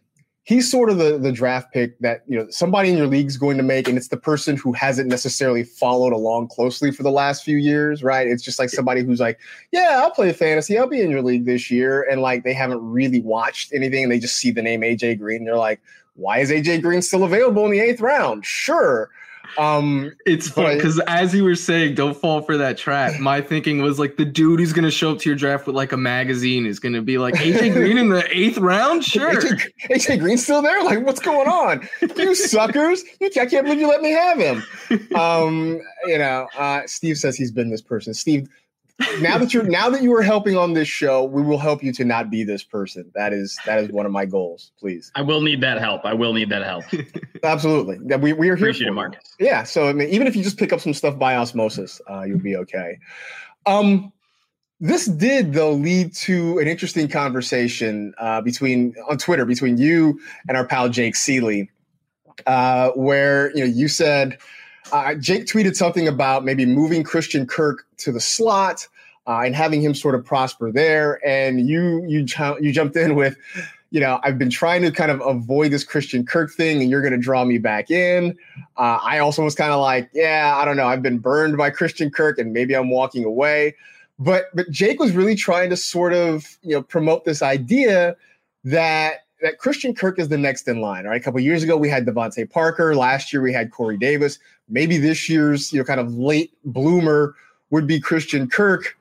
he's sort of the, the draft pick that, you know, somebody in your league is going to make, and it's the person who hasn't necessarily followed along closely for the last few years, right? It's just like somebody who's like, yeah, I'll play fantasy. I'll be in your league this year. And like, they haven't really watched anything, and they just see the name A J Green. And they're like, why is A J Green still available in the eighth round? Sure. Um, it's fun because as you were saying, don't fall for that trap. My thinking was like the dude who's going to show up to your draft with like a magazine is going to be like A J Green in the eighth round. Sure. A J, A J Green's still there. Like, what's going on? You suckers. You, I can't believe you let me have him. Um, you know, uh, Steve says he's been this person. Steve, now that you're, now that you are helping on this show, we will help you to not be this person. That is, that is one of my goals, please. I will need that help. I will need that help. Absolutely. We, we are here Appreciate for it, Marcus. Yeah. So, I mean, even if you just pick up some stuff by osmosis, uh, you'll be okay. Um, this did, though, lead to an interesting conversation uh, between on Twitter between you and our pal Jake Seeley, uh, where, you know, you said uh, Jake tweeted something about maybe moving Christian Kirk to the slot uh, and having him sort of prosper there. And you you you jumped in with, you know, I've been trying to kind of avoid this Christian Kirk thing, and you're going to draw me back in. Uh, I also was kind of like, yeah, I don't know. I've been burned by Christian Kirk, and maybe I'm walking away. But but Jake was really trying to sort of, you know, promote this idea that that Christian Kirk is the next in line. Right? A couple of years ago, we had Devontae Parker. Last year, we had Corey Davis. Maybe this year's, you know, kind of late bloomer would be Christian Kirk.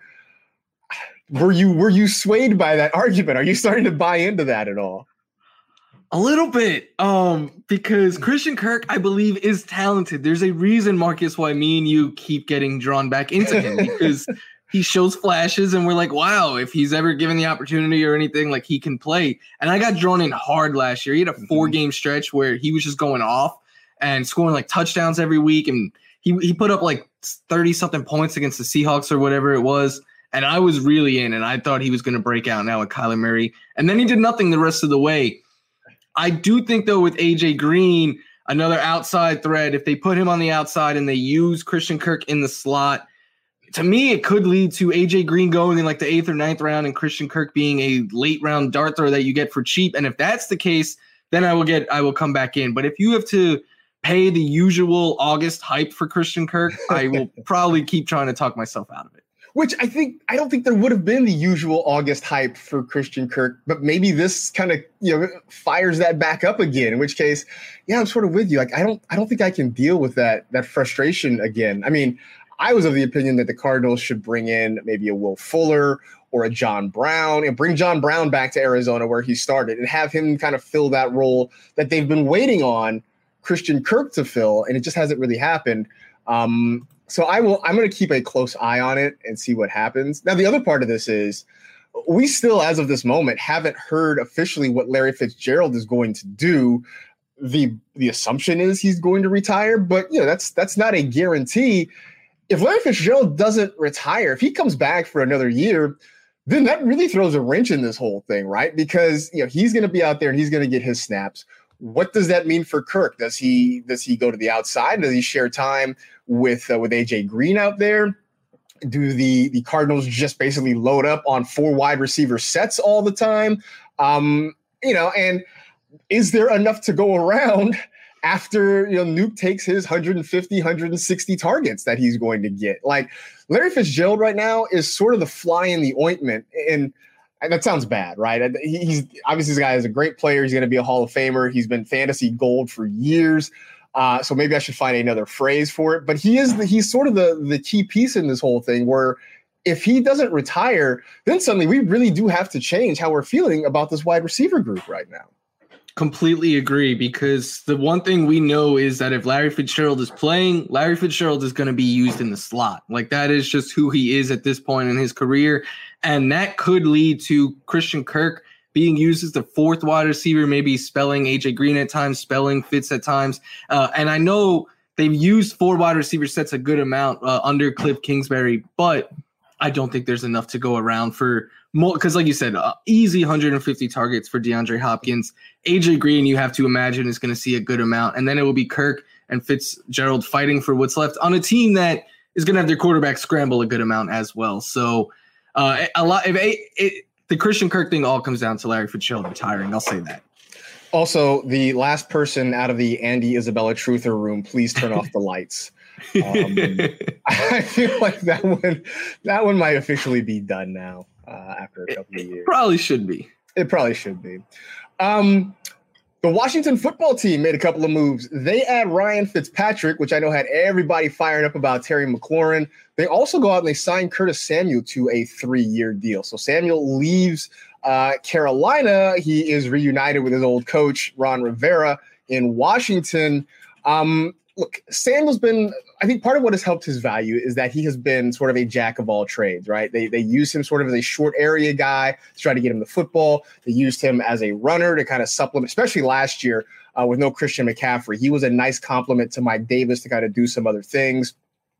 Were you were you swayed by that argument? Are you starting to buy into that at all? A little bit, um, because Christian Kirk, I believe, is talented. There's a reason, Marcus, why me and you keep getting drawn back into him, because he shows flashes and we're like, wow, if he's ever given the opportunity or anything, like he can play. And I got drawn in hard last year. He had a four game stretch where he was just going off and scoring like touchdowns every week. And he, he put up like thirty something points against the Seahawks or whatever it was. And I was really in, and I thought he was going to break out now with Kyler Murray. And then he did nothing the rest of the way. I do think, though, with A J Green, another outside threat, if they put him on the outside and they use Christian Kirk in the slot, to me, it could lead to A J Green going in like the eighth or ninth round and Christian Kirk being a late round dart throw that you get for cheap. And if that's the case, then I will get, I will come back in. But if you have to pay the usual August hype for Christian Kirk, I will probably keep trying to talk myself out of it. Which I think, I don't think there would have been the usual August hype for Christian Kirk, but maybe this kind of, you know, fires that back up again, in which case, yeah, I'm sort of with you. Like, I don't, I don't think I can deal with that, that frustration again. I mean, I was of the opinion that the Cardinals should bring in maybe a Will Fuller or a John Brown and bring John Brown back to Arizona where he started and have him kind of fill that role that they've been waiting on Christian Kirk to fill. And it just hasn't really happened. Um, So I will, I'm going to keep a close eye on it and see what happens. Now, the other part of this is we still, as of this moment, haven't heard officially what Larry Fitzgerald is going to do. The the assumption is he's going to retire, but you know, that's that's not a guarantee. If Larry Fitzgerald doesn't retire, if he comes back for another year, then that really throws a wrench in this whole thing, right? Because you know, he's going to be out there and he's going to get his snaps. What does that mean for Kirk? Does he does he go to the outside? Does he share time with uh, with A J Green out there? Do the the Cardinals just basically load up on four wide receiver sets all the time? Um, you know, and is there enough to go around after you know Nuke takes his one hundred fifty, one hundred sixty targets that he's going to get? Like Larry Fitzgerald right now is sort of the fly in the ointment, and And that sounds bad, right? He's obviously this guy is a great player. He's going to be a Hall of Famer. He's been fantasy gold for years. Uh, so maybe I should find another phrase for it. But he is the, he's sort of the, the key piece in this whole thing where if he doesn't retire, then suddenly we really do have to change how we're feeling about this wide receiver group right now. Completely agree, because the one thing we know is that if Larry Fitzgerald is playing, Larry Fitzgerald is going to be used in the slot. Like that is just who he is at this point in his career. And that could lead to Christian Kirk being used as the fourth wide receiver, maybe spelling A J Green at times, spelling Fitz at times. Uh, and I know they've used four wide receiver sets a good amount uh, under Cliff Kingsbury, but I don't think there's enough to go around for more. Because like you said, uh, easy one hundred fifty targets for DeAndre Hopkins. A J Green, you have to imagine, is going to see a good amount. And then it will be Kirk and Fitzgerald fighting for what's left on a team that is going to have their quarterback scramble a good amount as well. So uh, a lot. If a, it, the Christian Kirk thing all comes down to Larry Fitzgerald retiring, I'll say that. Also, the last person out of the Andy Isabella Truther room, please turn off the lights. Um, I feel like that one, that one might officially be done now uh, after a couple it, of years. Probably should be. It probably should be. Um, the Washington football team made a couple of moves. They add Ryan Fitzpatrick, which I know had everybody fired up about Terry McLaurin. They also go out and they sign Curtis Samuel to a three-year deal. So Samuel leaves uh, Carolina. He is reunited with his old coach, Ron Rivera, in Washington. Um, look, Samuel's been, I think part of what has helped his value is that he has been sort of a jack of all trades, right? They they use him sort of as a short area guy to try to get him the football. They used him as a runner to kind of supplement, especially last year uh, with no Christian McCaffrey. He was a nice complement to Mike Davis to kind of do some other things.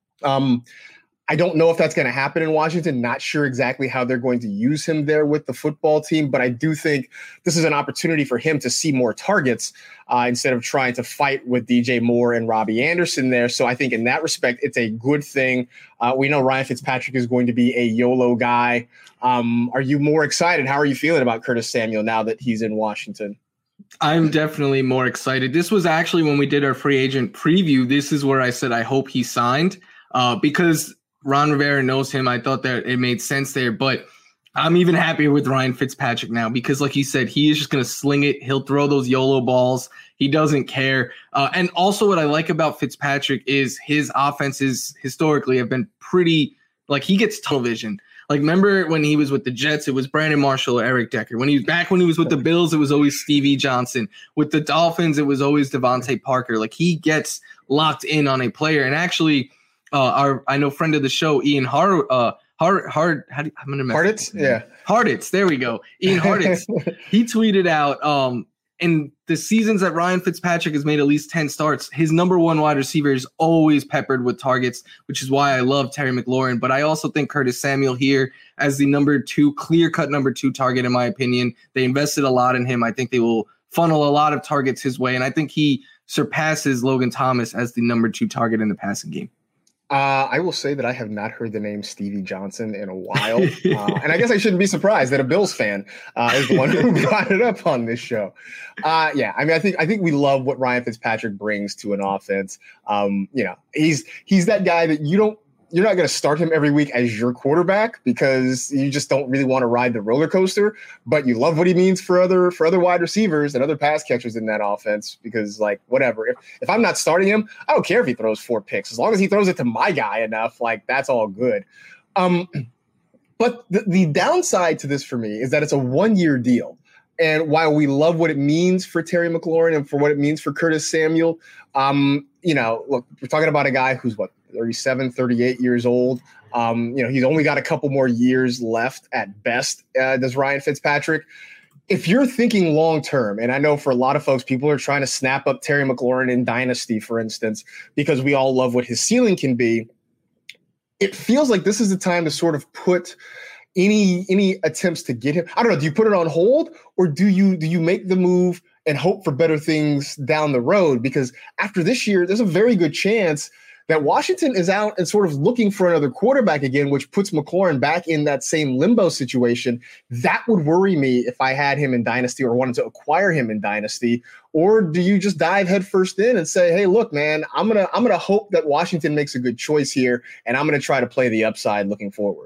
Um, I don't know if that's going to happen in Washington. Not sure exactly how they're going to use him there with the football team, but I do think this is an opportunity for him to see more targets uh, instead of trying to fight with D J Moore and Robbie Anderson there. So I think in that respect, it's a good thing. Uh, we know Ryan Fitzpatrick is going to be a YOLO guy. Um, are you more excited? How are you feeling about Curtis Samuel now that he's in Washington? I'm definitely more excited. This was actually when we did our free agent preview. This is where I said I hope he signed uh, because Ron Rivera knows him. I thought that it made sense there, but I'm even happier with Ryan Fitzpatrick now because, like you said, he is just going to sling it. He'll throw those YOLO balls. He doesn't care. Uh, and also what I like about Fitzpatrick is his offenses historically have been pretty, like he gets tunnel vision. Like, remember when he was with the Jets, it was Brandon Marshall or Eric Decker. When he was back when he was with the Bills, it was always Stevie Johnson. With the Dolphins, it was always Devontae Parker. Like, he gets locked in on a player. And actually, Uh, our I know friend of the show, Ian Hard, uh, Hard, Hard, how do you, I'm gonna mess Harditz, yeah, Harditz. There we go. Ian Harditz. He tweeted out, um, in the seasons that Ryan Fitzpatrick has made at least ten starts, his number one wide receiver is always peppered with targets, which is why I love Terry McLaurin. But I also think Curtis Samuel here as the number two, clear-cut number two target, in my opinion. They invested a lot in him. I think they will funnel a lot of targets his way, and I think he surpasses Logan Thomas as the number two target in the passing game. Uh, I will say that I have not heard the name Stevie Johnson in a while. Uh, and I guess I shouldn't be surprised that a Bills fan uh, is the one who brought it up on this show. Uh, yeah, I mean, I think I think we love what Ryan Fitzpatrick brings to an offense. Um, you know, he's he's that guy that you don't you're not going to start him every week as your quarterback because you just don't really want to ride the roller coaster, but you love what he means for other for other wide receivers and other pass catchers in that offense because, like, whatever. If, if I'm not starting him, I don't care if he throws four picks. As long as he throws it to my guy enough, like, that's all good. Um, but the, the downside to this for me is that it's a one-year deal. And while we love what it means for Terry McLaurin and for what it means for Curtis Samuel, um, you know, look, we're talking about a guy who's, what, thirty-seven, thirty-eight years old. Um, you know, he's only got a couple more years left at best, uh, does Ryan Fitzpatrick. If you're thinking long-term, and I know for a lot of folks, people are trying to snap up Terry McLaurin in Dynasty, for instance, because we all love what his ceiling can be, it feels like this is the time to sort of put any any attempts to get him. I don't know, do you put it on hold or do you do you make the move and hope for better things down the road? Because after this year, there's a very good chance that Washington is out and sort of looking for another quarterback again, which puts McLaurin back in that same limbo situation. That would worry me if I had him in Dynasty or wanted to acquire him in Dynasty. Or do you just dive headfirst in and say, hey, look, man, I'm gonna I'm gonna hope that Washington makes a good choice here, and I'm gonna try to play the upside looking forward?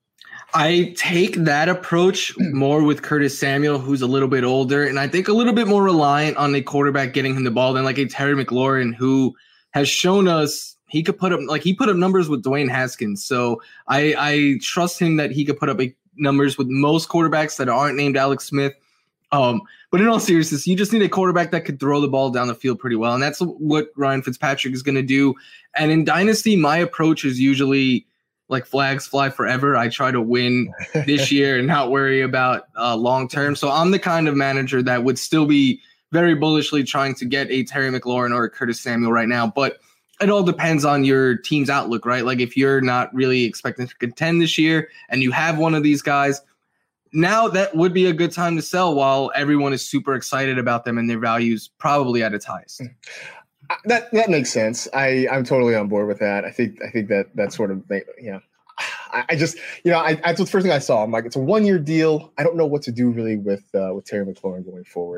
I take that approach more with Curtis Samuel, who's a little bit older, and I think a little bit more reliant on a quarterback getting him the ball than like a Terry McLaurin, who has shown us he could put up like he put up numbers with Dwayne Haskins. So I, I trust him that he could put up a, numbers with most quarterbacks that aren't named Alex Smith. Um, but in all seriousness, you just need a quarterback that could throw the ball down the field pretty well. And that's what Ryan Fitzpatrick is going to do. And in Dynasty, my approach is usually like flags fly forever. I try to win this year and not worry about uh, long term. So I'm the kind of manager that would still be very bullishly trying to get a Terry McLaurin or a Curtis Samuel right now. But it all depends on your team's outlook, right? Like if you're not really expecting to contend this year and you have one of these guys, now that would be a good time to sell while everyone is super excited about them and their values probably at its highest. That that makes sense. I, I'm totally on board with that. I think I think that that sort of, you know, I, I just, you know, I, that's the first thing I saw. I'm like, it's a one-year deal. I don't know what to do really with uh, with Terry McLaurin going forward.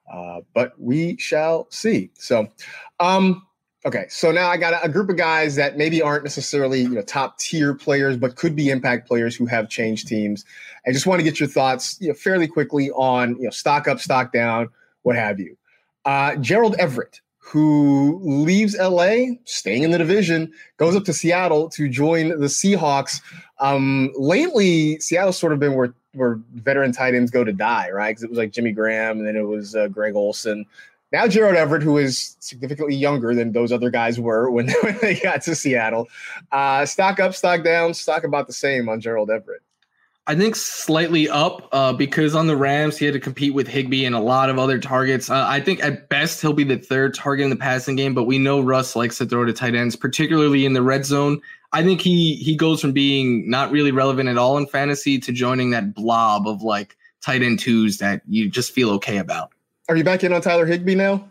Uh, but we shall see. So, um, okay. So now I got a, a group of guys that maybe aren't necessarily, you know, top tier players, but could be impact players who have changed teams. I just want to get your thoughts, you know, fairly quickly on, you know, stock up, stock down, what have you. Uh, Gerald Everett, who leaves L A, staying in the division, goes up to Seattle to join the Seahawks. Um, lately, Seattle's sort of been where, where veteran tight ends go to die, right? Because it was like Jimmy Graham, and then it was uh, Greg Olsen. Now Gerald Everett, who is significantly younger than those other guys were when, when they got to Seattle. Uh, stock up, stock down, stock about the same on Gerald Everett. I think slightly up uh, because on the Rams, he had to compete with Higbee and a lot of other targets. Uh, I think at best he'll be the third target in the passing game, but we know Russ likes to throw to tight ends, particularly in the red zone. I think he he goes from being not really relevant at all in fantasy to joining that blob of like tight end twos that you just feel okay about. Are you back in on Tyler Higbee now?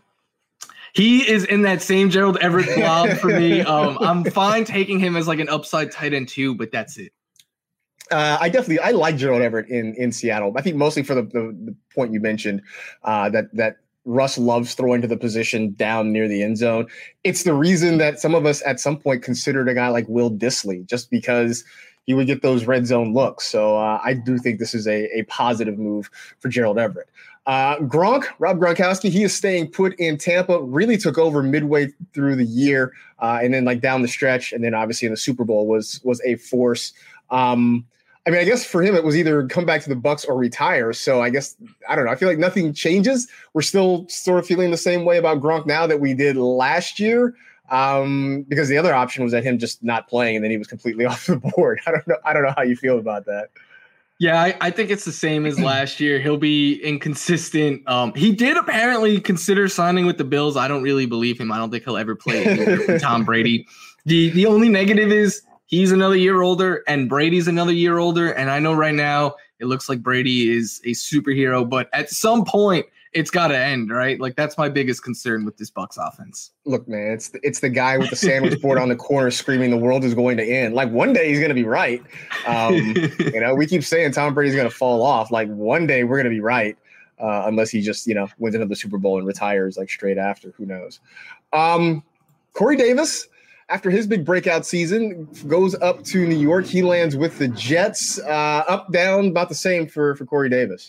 He is in that same Gerald Everett blob for me. Um, I'm fine taking him as like an upside tight end two, but that's it. Uh, I definitely I like Gerald Everett in, in Seattle. I think mostly for the, the, the point you mentioned uh, that that Russ loves throwing to the position down near the end zone. It's the reason that some of us at some point considered a guy like Will Dissly, just because he would get those red zone looks. So uh, I do think this is a, a positive move for Gerald Everett. Uh, Gronk, Rob Gronkowski, he is staying put in Tampa, really took over midway through the year uh, and then like down the stretch. And then obviously in the Super Bowl was was a force. Um, I mean, I guess for him, it was either come back to the Bucs or retire. So I guess, I don't know. I feel like nothing changes. We're still sort of feeling the same way about Gronk now that we did last year, um, because the other option was that him just not playing and then he was completely off the board. I don't know. I don't know how you feel about that. Yeah, I, I think it's the same as last year. He'll be inconsistent. Um, he did apparently consider signing with the Bills. I don't really believe him. I don't think he'll ever play with Tom Brady. The the only negative is he's another year older and Brady's another year older. And I know right now it looks like Brady is a superhero, but at some point it's got to end, right? Like that's my biggest concern with this Bucs offense. Look, man, it's the, it's the guy with the sandwich board on the corner screaming the world is going to end. Like one day he's going to be right. Um, you know, we keep saying Tom Brady's going to fall off. Like one day we're going to be right uh, unless he just, you know, wins into the Super Bowl and retires like straight after. Who knows? Um, Corey Davis, after his big breakout season, goes up to New York. He lands with the Jets. Uh, up, down, about the same for, for Corey Davis.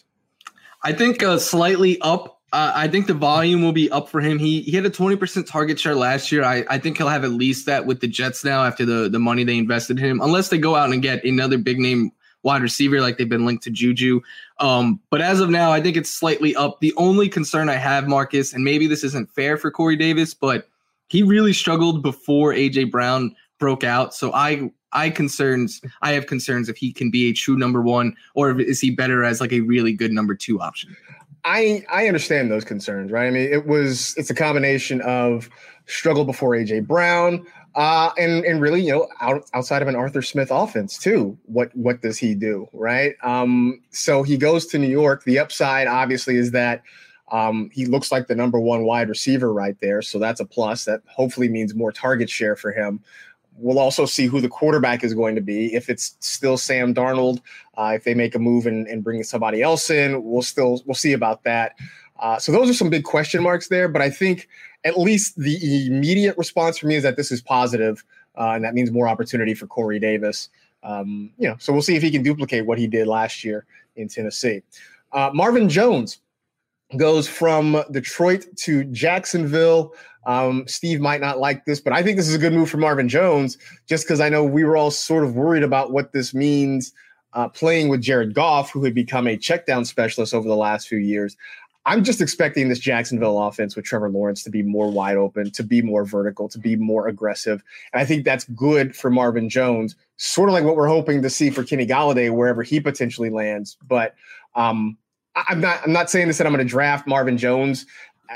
I think uh, slightly up. Uh, I think the volume will be up for him. He he had a twenty percent target share last year. I, I think he'll have at least that with the Jets now after the, the money they invested in him, unless they go out and get another big name wide receiver like they've been linked to Juju. Um, but as of now, I think it's slightly up. The only concern I have, Marcus, and maybe this isn't fair for Corey Davis, but he really struggled before A J Brown broke out. So I I concerns I have concerns if he can be a true number one, or is he better as like a really good number two option? I I understand those concerns, right? I mean, it was it's a combination of struggle before A J Brown, uh, and and really, you know, out, outside of an Arthur Smith offense too. What what does he do, right? Um, so he goes to New York. The upside, obviously, is that um, he looks like the number one wide receiver right there. So that's a plus. That hopefully means more target share for him. We'll also see who the quarterback is going to be. If it's still Sam Darnold, uh, if they make a move and, and bring somebody else in, we'll still we'll see about that. Uh, so those are some big question marks there. But I think at least the immediate response for me is that this is positive, uh, and that means more opportunity for Corey Davis. Um, you know, so we'll see if he can duplicate what he did last year in Tennessee. Uh, Marvin Jones goes from Detroit to Jacksonville. Um, Steve might not like this, but I think this is a good move for Marvin Jones, just because I know we were all sort of worried about what this means uh, playing with Jared Goff, who had become a check down specialist over the last few years. I'm just expecting this Jacksonville offense with Trevor Lawrence to be more wide open, to be more vertical, to be more aggressive. And I think that's good for Marvin Jones, sort of like what we're hoping to see for Kenny Golladay, wherever he potentially lands. But um, I'm not I'm not saying this that I'm going to draft Marvin Jones.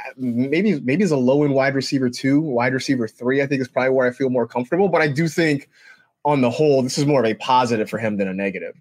Maybe maybe as a low-end wide receiver two, wide receiver three, I think is probably where I feel more comfortable. But I do think on the whole, this is more of a positive for him than a negative.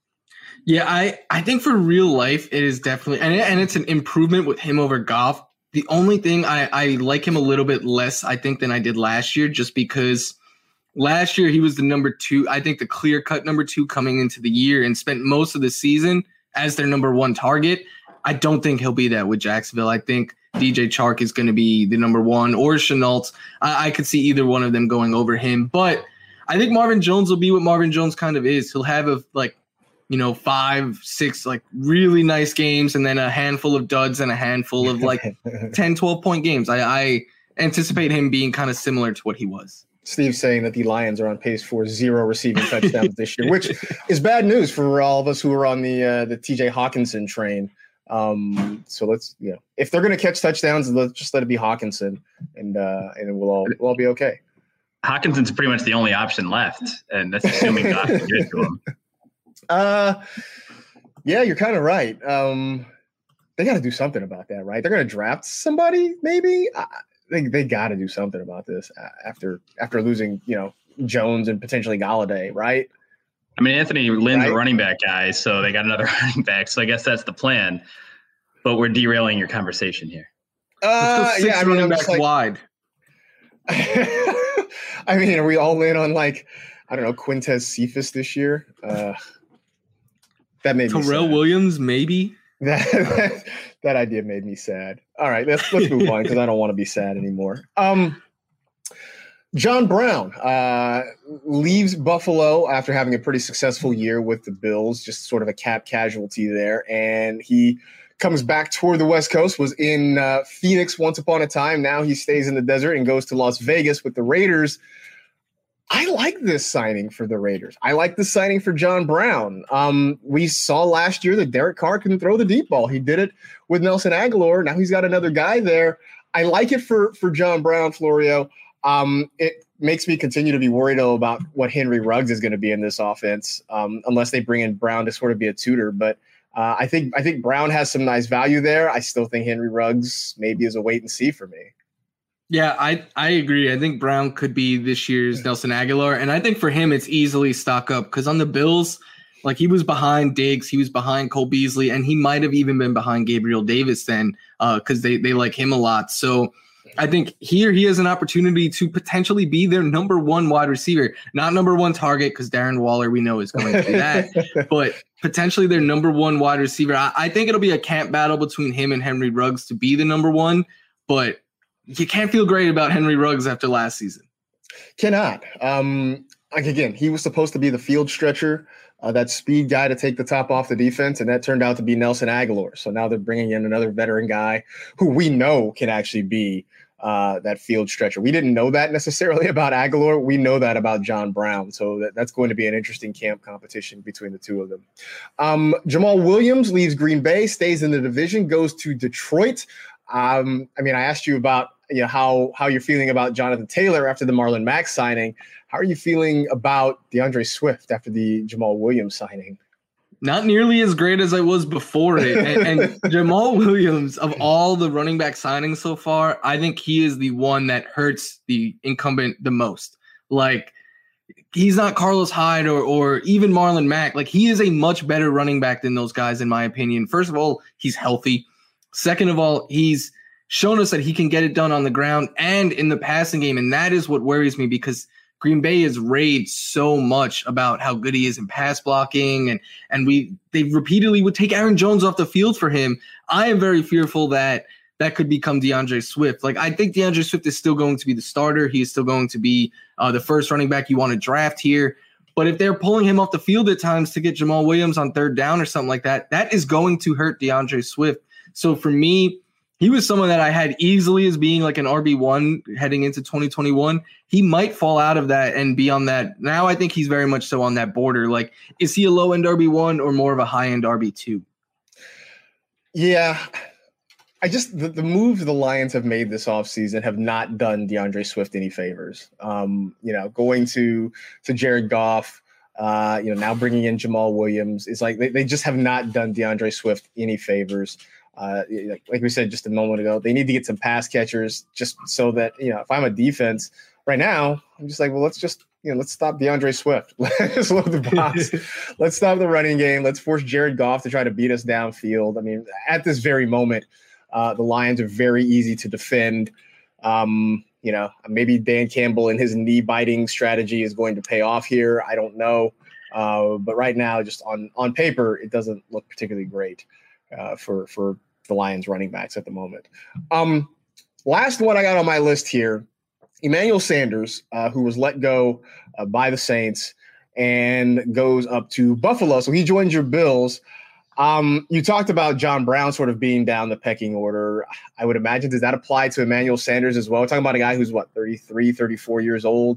Yeah, I, I think for real life, it is definitely, and, it, and it's an improvement with him over Goff. The only thing I, I like him a little bit less, I think, than I did last year, just because last year he was the number two, I think the clear-cut number two coming into the year and spent most of the season as their number one target. I don't think he'll be that with Jacksonville. I think D J Chark is going to be the number one, or Shenault. I, I could see either one of them going over him. But I think Marvin Jones will be what Marvin Jones kind of is. He'll have a like, you know, five, six like really nice games, and then a handful of duds and a handful of like ten, twelve point games. I, I anticipate him being kind of similar to what he was. Steve's saying that the Lions are on pace for zero receiving touchdowns this year, which is bad news for all of us who are on the uh, the T J Hawkinson train. Um, so let's, you know, if they're going to catch touchdowns, let's just let it be Hawkinson, and uh, and we'll all we'll all be okay. Hawkinson's pretty much the only option left, and that's assuming God can get to him. Uh, yeah, you're kind of right. Um, they got to do something about that, right? They're going to draft somebody, maybe. I, they they got to do something about this after after losing, you know, Jones and potentially Galladay, right? I mean, Anthony Lynn's right? a running back guy, so they got another running back. So I guess that's the plan. But we're derailing your conversation here. Uh, Let's go six yeah, I mean, running I'm back just like, wide. I mean, are we all in on like, I don't know, Quintez Cephas this year? Uh, that made me Terrell sad. Williams, maybe. That, that that idea made me sad. All right, let's let's move on because I don't want to be sad anymore. Um, John Brown uh, leaves Buffalo after having a pretty successful year with the Bills, just sort of a cap casualty there, and he comes back toward the West Coast. Was in uh, Phoenix once upon a time. Now he stays in the desert and goes to Las Vegas with the Raiders. I like this signing for the Raiders. I like the signing for John Brown. Um, we saw last year that Derek Carr can throw the deep ball. He did it with Nelson Aguilar. Now he's got another guy there. I like it for, for John Brown, Florio. Um, it makes me continue to be worried about what Henry Ruggs is going to be in this offense, um, unless they bring in Brown to sort of be a tutor. But uh, I think I think Brown has some nice value there. I still think Henry Ruggs maybe is a wait and see for me. Yeah, I, I agree. I think Brown could be this year's Nelson Aguilar. And I think for him, it's easily stock up because on the Bills, like he was behind Diggs, he was behind Cole Beasley, and he might have even been behind Gabriel Davis then because uh, they, they like him a lot. So I think here he has an opportunity to potentially be their number one wide receiver, not number one target because Darren Waller, we know, is going to do that, but potentially their number one wide receiver. I, I think it'll be a camp battle between him and Henry Ruggs to be the number one, but you can't feel great about Henry Ruggs after last season. Cannot. Um, like again, he was supposed to be the field stretcher, uh, that speed guy to take the top off the defense, and that turned out to be Nelson Aguilar. So now they're bringing in another veteran guy who we know can actually be uh, that field stretcher. We didn't know that necessarily about Aguilar. We know that about John Brown. So that, that's going to be an interesting camp competition between the two of them. Um, Jamal Williams leaves Green Bay, stays in the division, goes to Detroit. Um, I mean, I asked you about you know how how you're feeling about Jonathan Taylor after the Marlon Mack signing. How are you feeling about DeAndre Swift after the Jamal Williams signing? Not nearly as great as I was before it. And, and Jamal Williams, of all the running back signings so far, I think he is the one that hurts the incumbent the most. Like, he's not Carlos Hyde or or even Marlon Mack. Like, he is a much better running back than those guys, in my opinion. First of all, he's healthy. Second of all, he's shown us that he can get it done on the ground and in the passing game. And that is what worries me because Green Bay has raved so much about how good he is in pass blocking. And, and we they repeatedly would take Aaron Jones off the field for him. I am very fearful that that could become DeAndre Swift. Like, I think DeAndre Swift is still going to be the starter. He is still going to be uh, the first running back you want to draft here. But if they're pulling him off the field at times to get Jamal Williams on third down or something like that, that is going to hurt DeAndre Swift. So for me, he was someone that I had easily as being like an R B one heading into twenty twenty-one. He might fall out of that and be on that. Now I think he's very much so on that border. Like, is he a low-end R B one or more of a high-end R B two? Yeah. I just the, the moves the Lions have made this offseason have not done DeAndre Swift any favors. Um, you know, going to to Jared Goff, uh, you know, now bringing in Jamal Williams is like they, they just have not done DeAndre Swift any favors. Uh, like, like we said just a moment ago, they need to get some pass catchers just so that, you know, if I'm a defense right now, I'm just like, well, let's just, you know, let's stop DeAndre Swift. Let's load the box. Let's stop the running game. Let's force Jared Goff to try to beat us downfield. I mean, at this very moment, uh, the Lions are very easy to defend. Um, you know, maybe Dan Campbell and his knee biting strategy is going to pay off here. I don't know. Uh, but right now, just on, on paper, it doesn't look particularly great uh, for for the Lions running backs at the moment. Um, last one I got on my list here, Emmanuel Sanders, uh, who was let go uh, by the Saints and goes up to Buffalo. So he joins your Bills. Um, you talked about John Brown sort of being down the pecking order. I would imagine, does that apply to Emmanuel Sanders as well? We're talking about a guy who's what, thirty-three, thirty-four years old.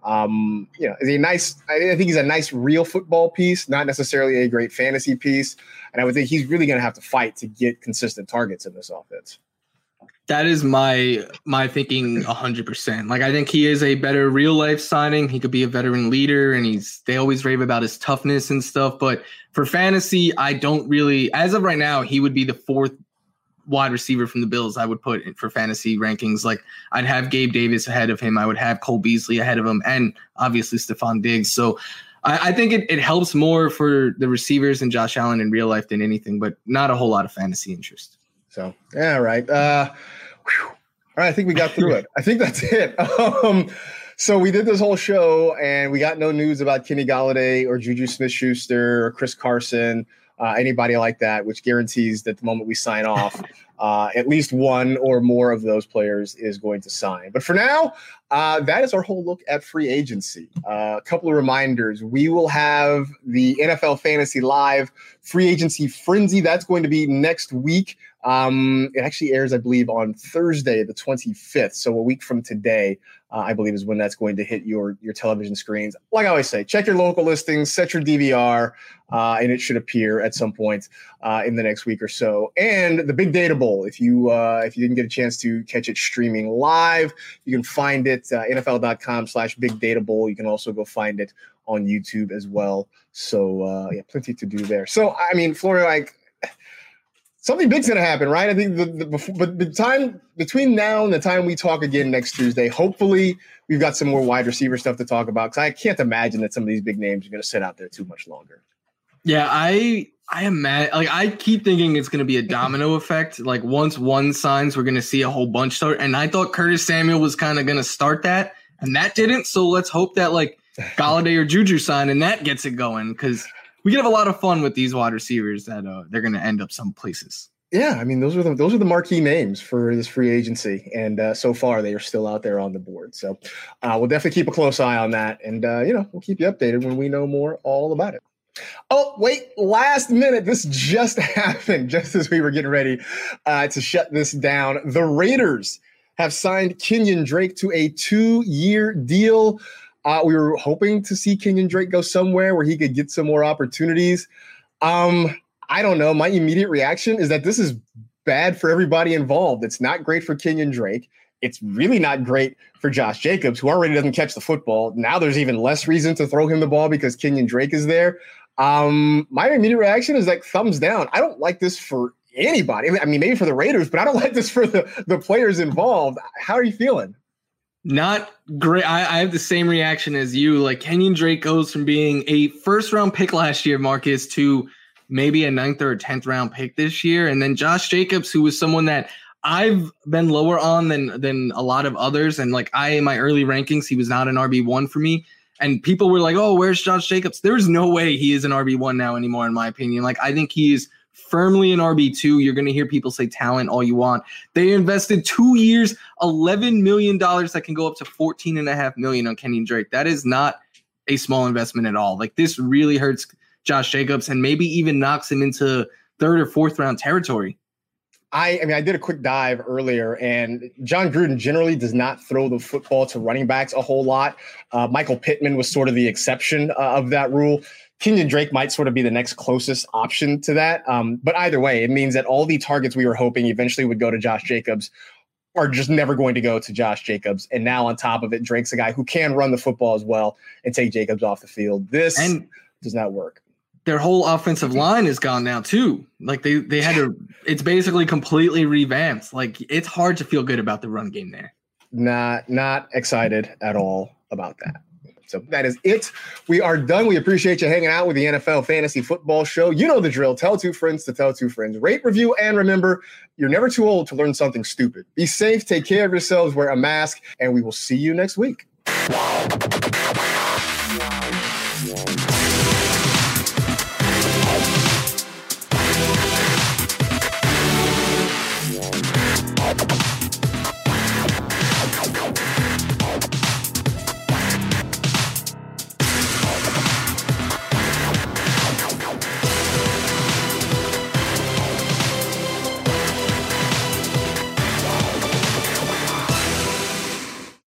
Um, you know, is he a nice, I think he's a nice real football piece, not necessarily a great fantasy piece. And I would think he's really going to have to fight to get consistent targets in this offense. That is my my thinking one hundred percent. Like, I think he is a better real life signing. He could be a veteran leader, and he's they always rave about his toughness and stuff. But for fantasy, I don't really, as of right now, he would be the fourth wide receiver from the Bills I would put in for fantasy rankings. Like, I'd have Gabe Davis ahead of him. I would have Cole Beasley ahead of him, and obviously Stephon Diggs. So I, I think it, it helps more for the receivers and Josh Allen in real life than anything, but not a whole lot of fantasy interest. So, yeah, right. Uh, whew. All right, I think we got through it. I think that's it. Um, so we did this whole show, and we got no news about Kenny Golladay or Juju Smith-Schuster or Chris Carson, uh, anybody like that, which guarantees that the moment we sign off, uh, at least one or more of those players is going to sign. But for now, uh, that is our whole look at free agency. Uh, a couple of reminders. We will have the N F L Fantasy Live Free Agency Frenzy. That's going to be next week. Um, it actually airs, I believe, on Thursday, the twenty-fifth. So a week from today, uh, I believe, is when that's going to hit your, your television screens. Like I always say, check your local listings, set your D V R, uh, and it should appear at some point uh, in the next week or so. And the Big Data Bowl, if you uh, if you didn't get a chance to catch it streaming live, you can find it uh, N F L dot com slash Big Data Bowl. You can also go find it on YouTube as well. So uh, yeah, plenty to do there. So I mean, Florio, like, something big's going to happen, right? I think the, the, before, but the time between now and the time we talk again next Tuesday, hopefully we've got some more wide receiver stuff to talk about, because I can't imagine that some of these big names are going to sit out there too much longer. Yeah, I I imagine, like, I keep thinking it's going to be a domino effect. Like, once one signs, we're going to see a whole bunch start. And I thought Curtis Samuel was kind of going to start that, and that didn't. So let's hope that, like, Golladay or Juju sign and that gets it going, because we can have a lot of fun with these wide receivers that uh, they're going to end up some places. Yeah, I mean, those are the those are the marquee names for this free agency, and uh, so far they are still out there on the board. So uh, we'll definitely keep a close eye on that, and uh, you know, we'll keep you updated when we know more all about it. Oh, wait, last minute, this just happened just as we were getting ready uh, to shut this down. The Raiders have signed Kenyon Drake to a two-year deal. Uh, we were hoping to see Kenyon Drake go somewhere where he could get some more opportunities. Um, I don't know. My immediate reaction is that this is bad for everybody involved. It's not great for Kenyon Drake. It's really not great for Josh Jacobs, who already doesn't catch the football. Now there's even less reason to throw him the ball because Kenyon Drake is there. Um, my immediate reaction is like thumbs down. I don't like this for anybody. I mean, maybe for the Raiders, but I don't like this for the, the players involved. How are you feeling? Not great. I, I have the same reaction as you. Like, Kenyon Drake goes from being a first round pick last year, Marcus, to maybe a ninth or a tenth round pick this year. And then Josh Jacobs, who was someone that I've been lower on than, than a lot of others. And like, I, in my early rankings, he was not an R B one for me. And people were like, oh, where's Josh Jacobs? There's no way he is an R B one now anymore, in my opinion. Like, I think he is firmly an R B two. You're going to hear people say talent all you want. They invested two years, eleven million dollars that can go up to fourteen and a half million on Kenyon Drake. That is not a small investment at all. Like, this really hurts Josh Jacobs and maybe even knocks him into third or fourth round territory. I, I mean, I did a quick dive earlier, and John Gruden generally does not throw the football to running backs a whole lot. Uh, Michael Pittman was sort of the exception uh, of that rule. Kenyon Drake might sort of be the next closest option to that. Um, but either way, it means that all the targets we were hoping eventually would go to Josh Jacobs are just never going to go to Josh Jacobs. And now on top of it, Drake's a guy who can run the football as well and take Jacobs off the field. This and does not work. Their whole offensive line is gone now too. Like, they, they had to, it's basically completely revamped. Like, it's hard to feel good about the run game there. Not, not excited at all about that. So that is it. We are done. We appreciate you hanging out with the N F L Fantasy Football Show. You know the drill. Tell two friends to tell two friends. Rate, review, and remember, you're never too old to learn something stupid. Be safe, take care of yourselves, wear a mask, and we will see you next week.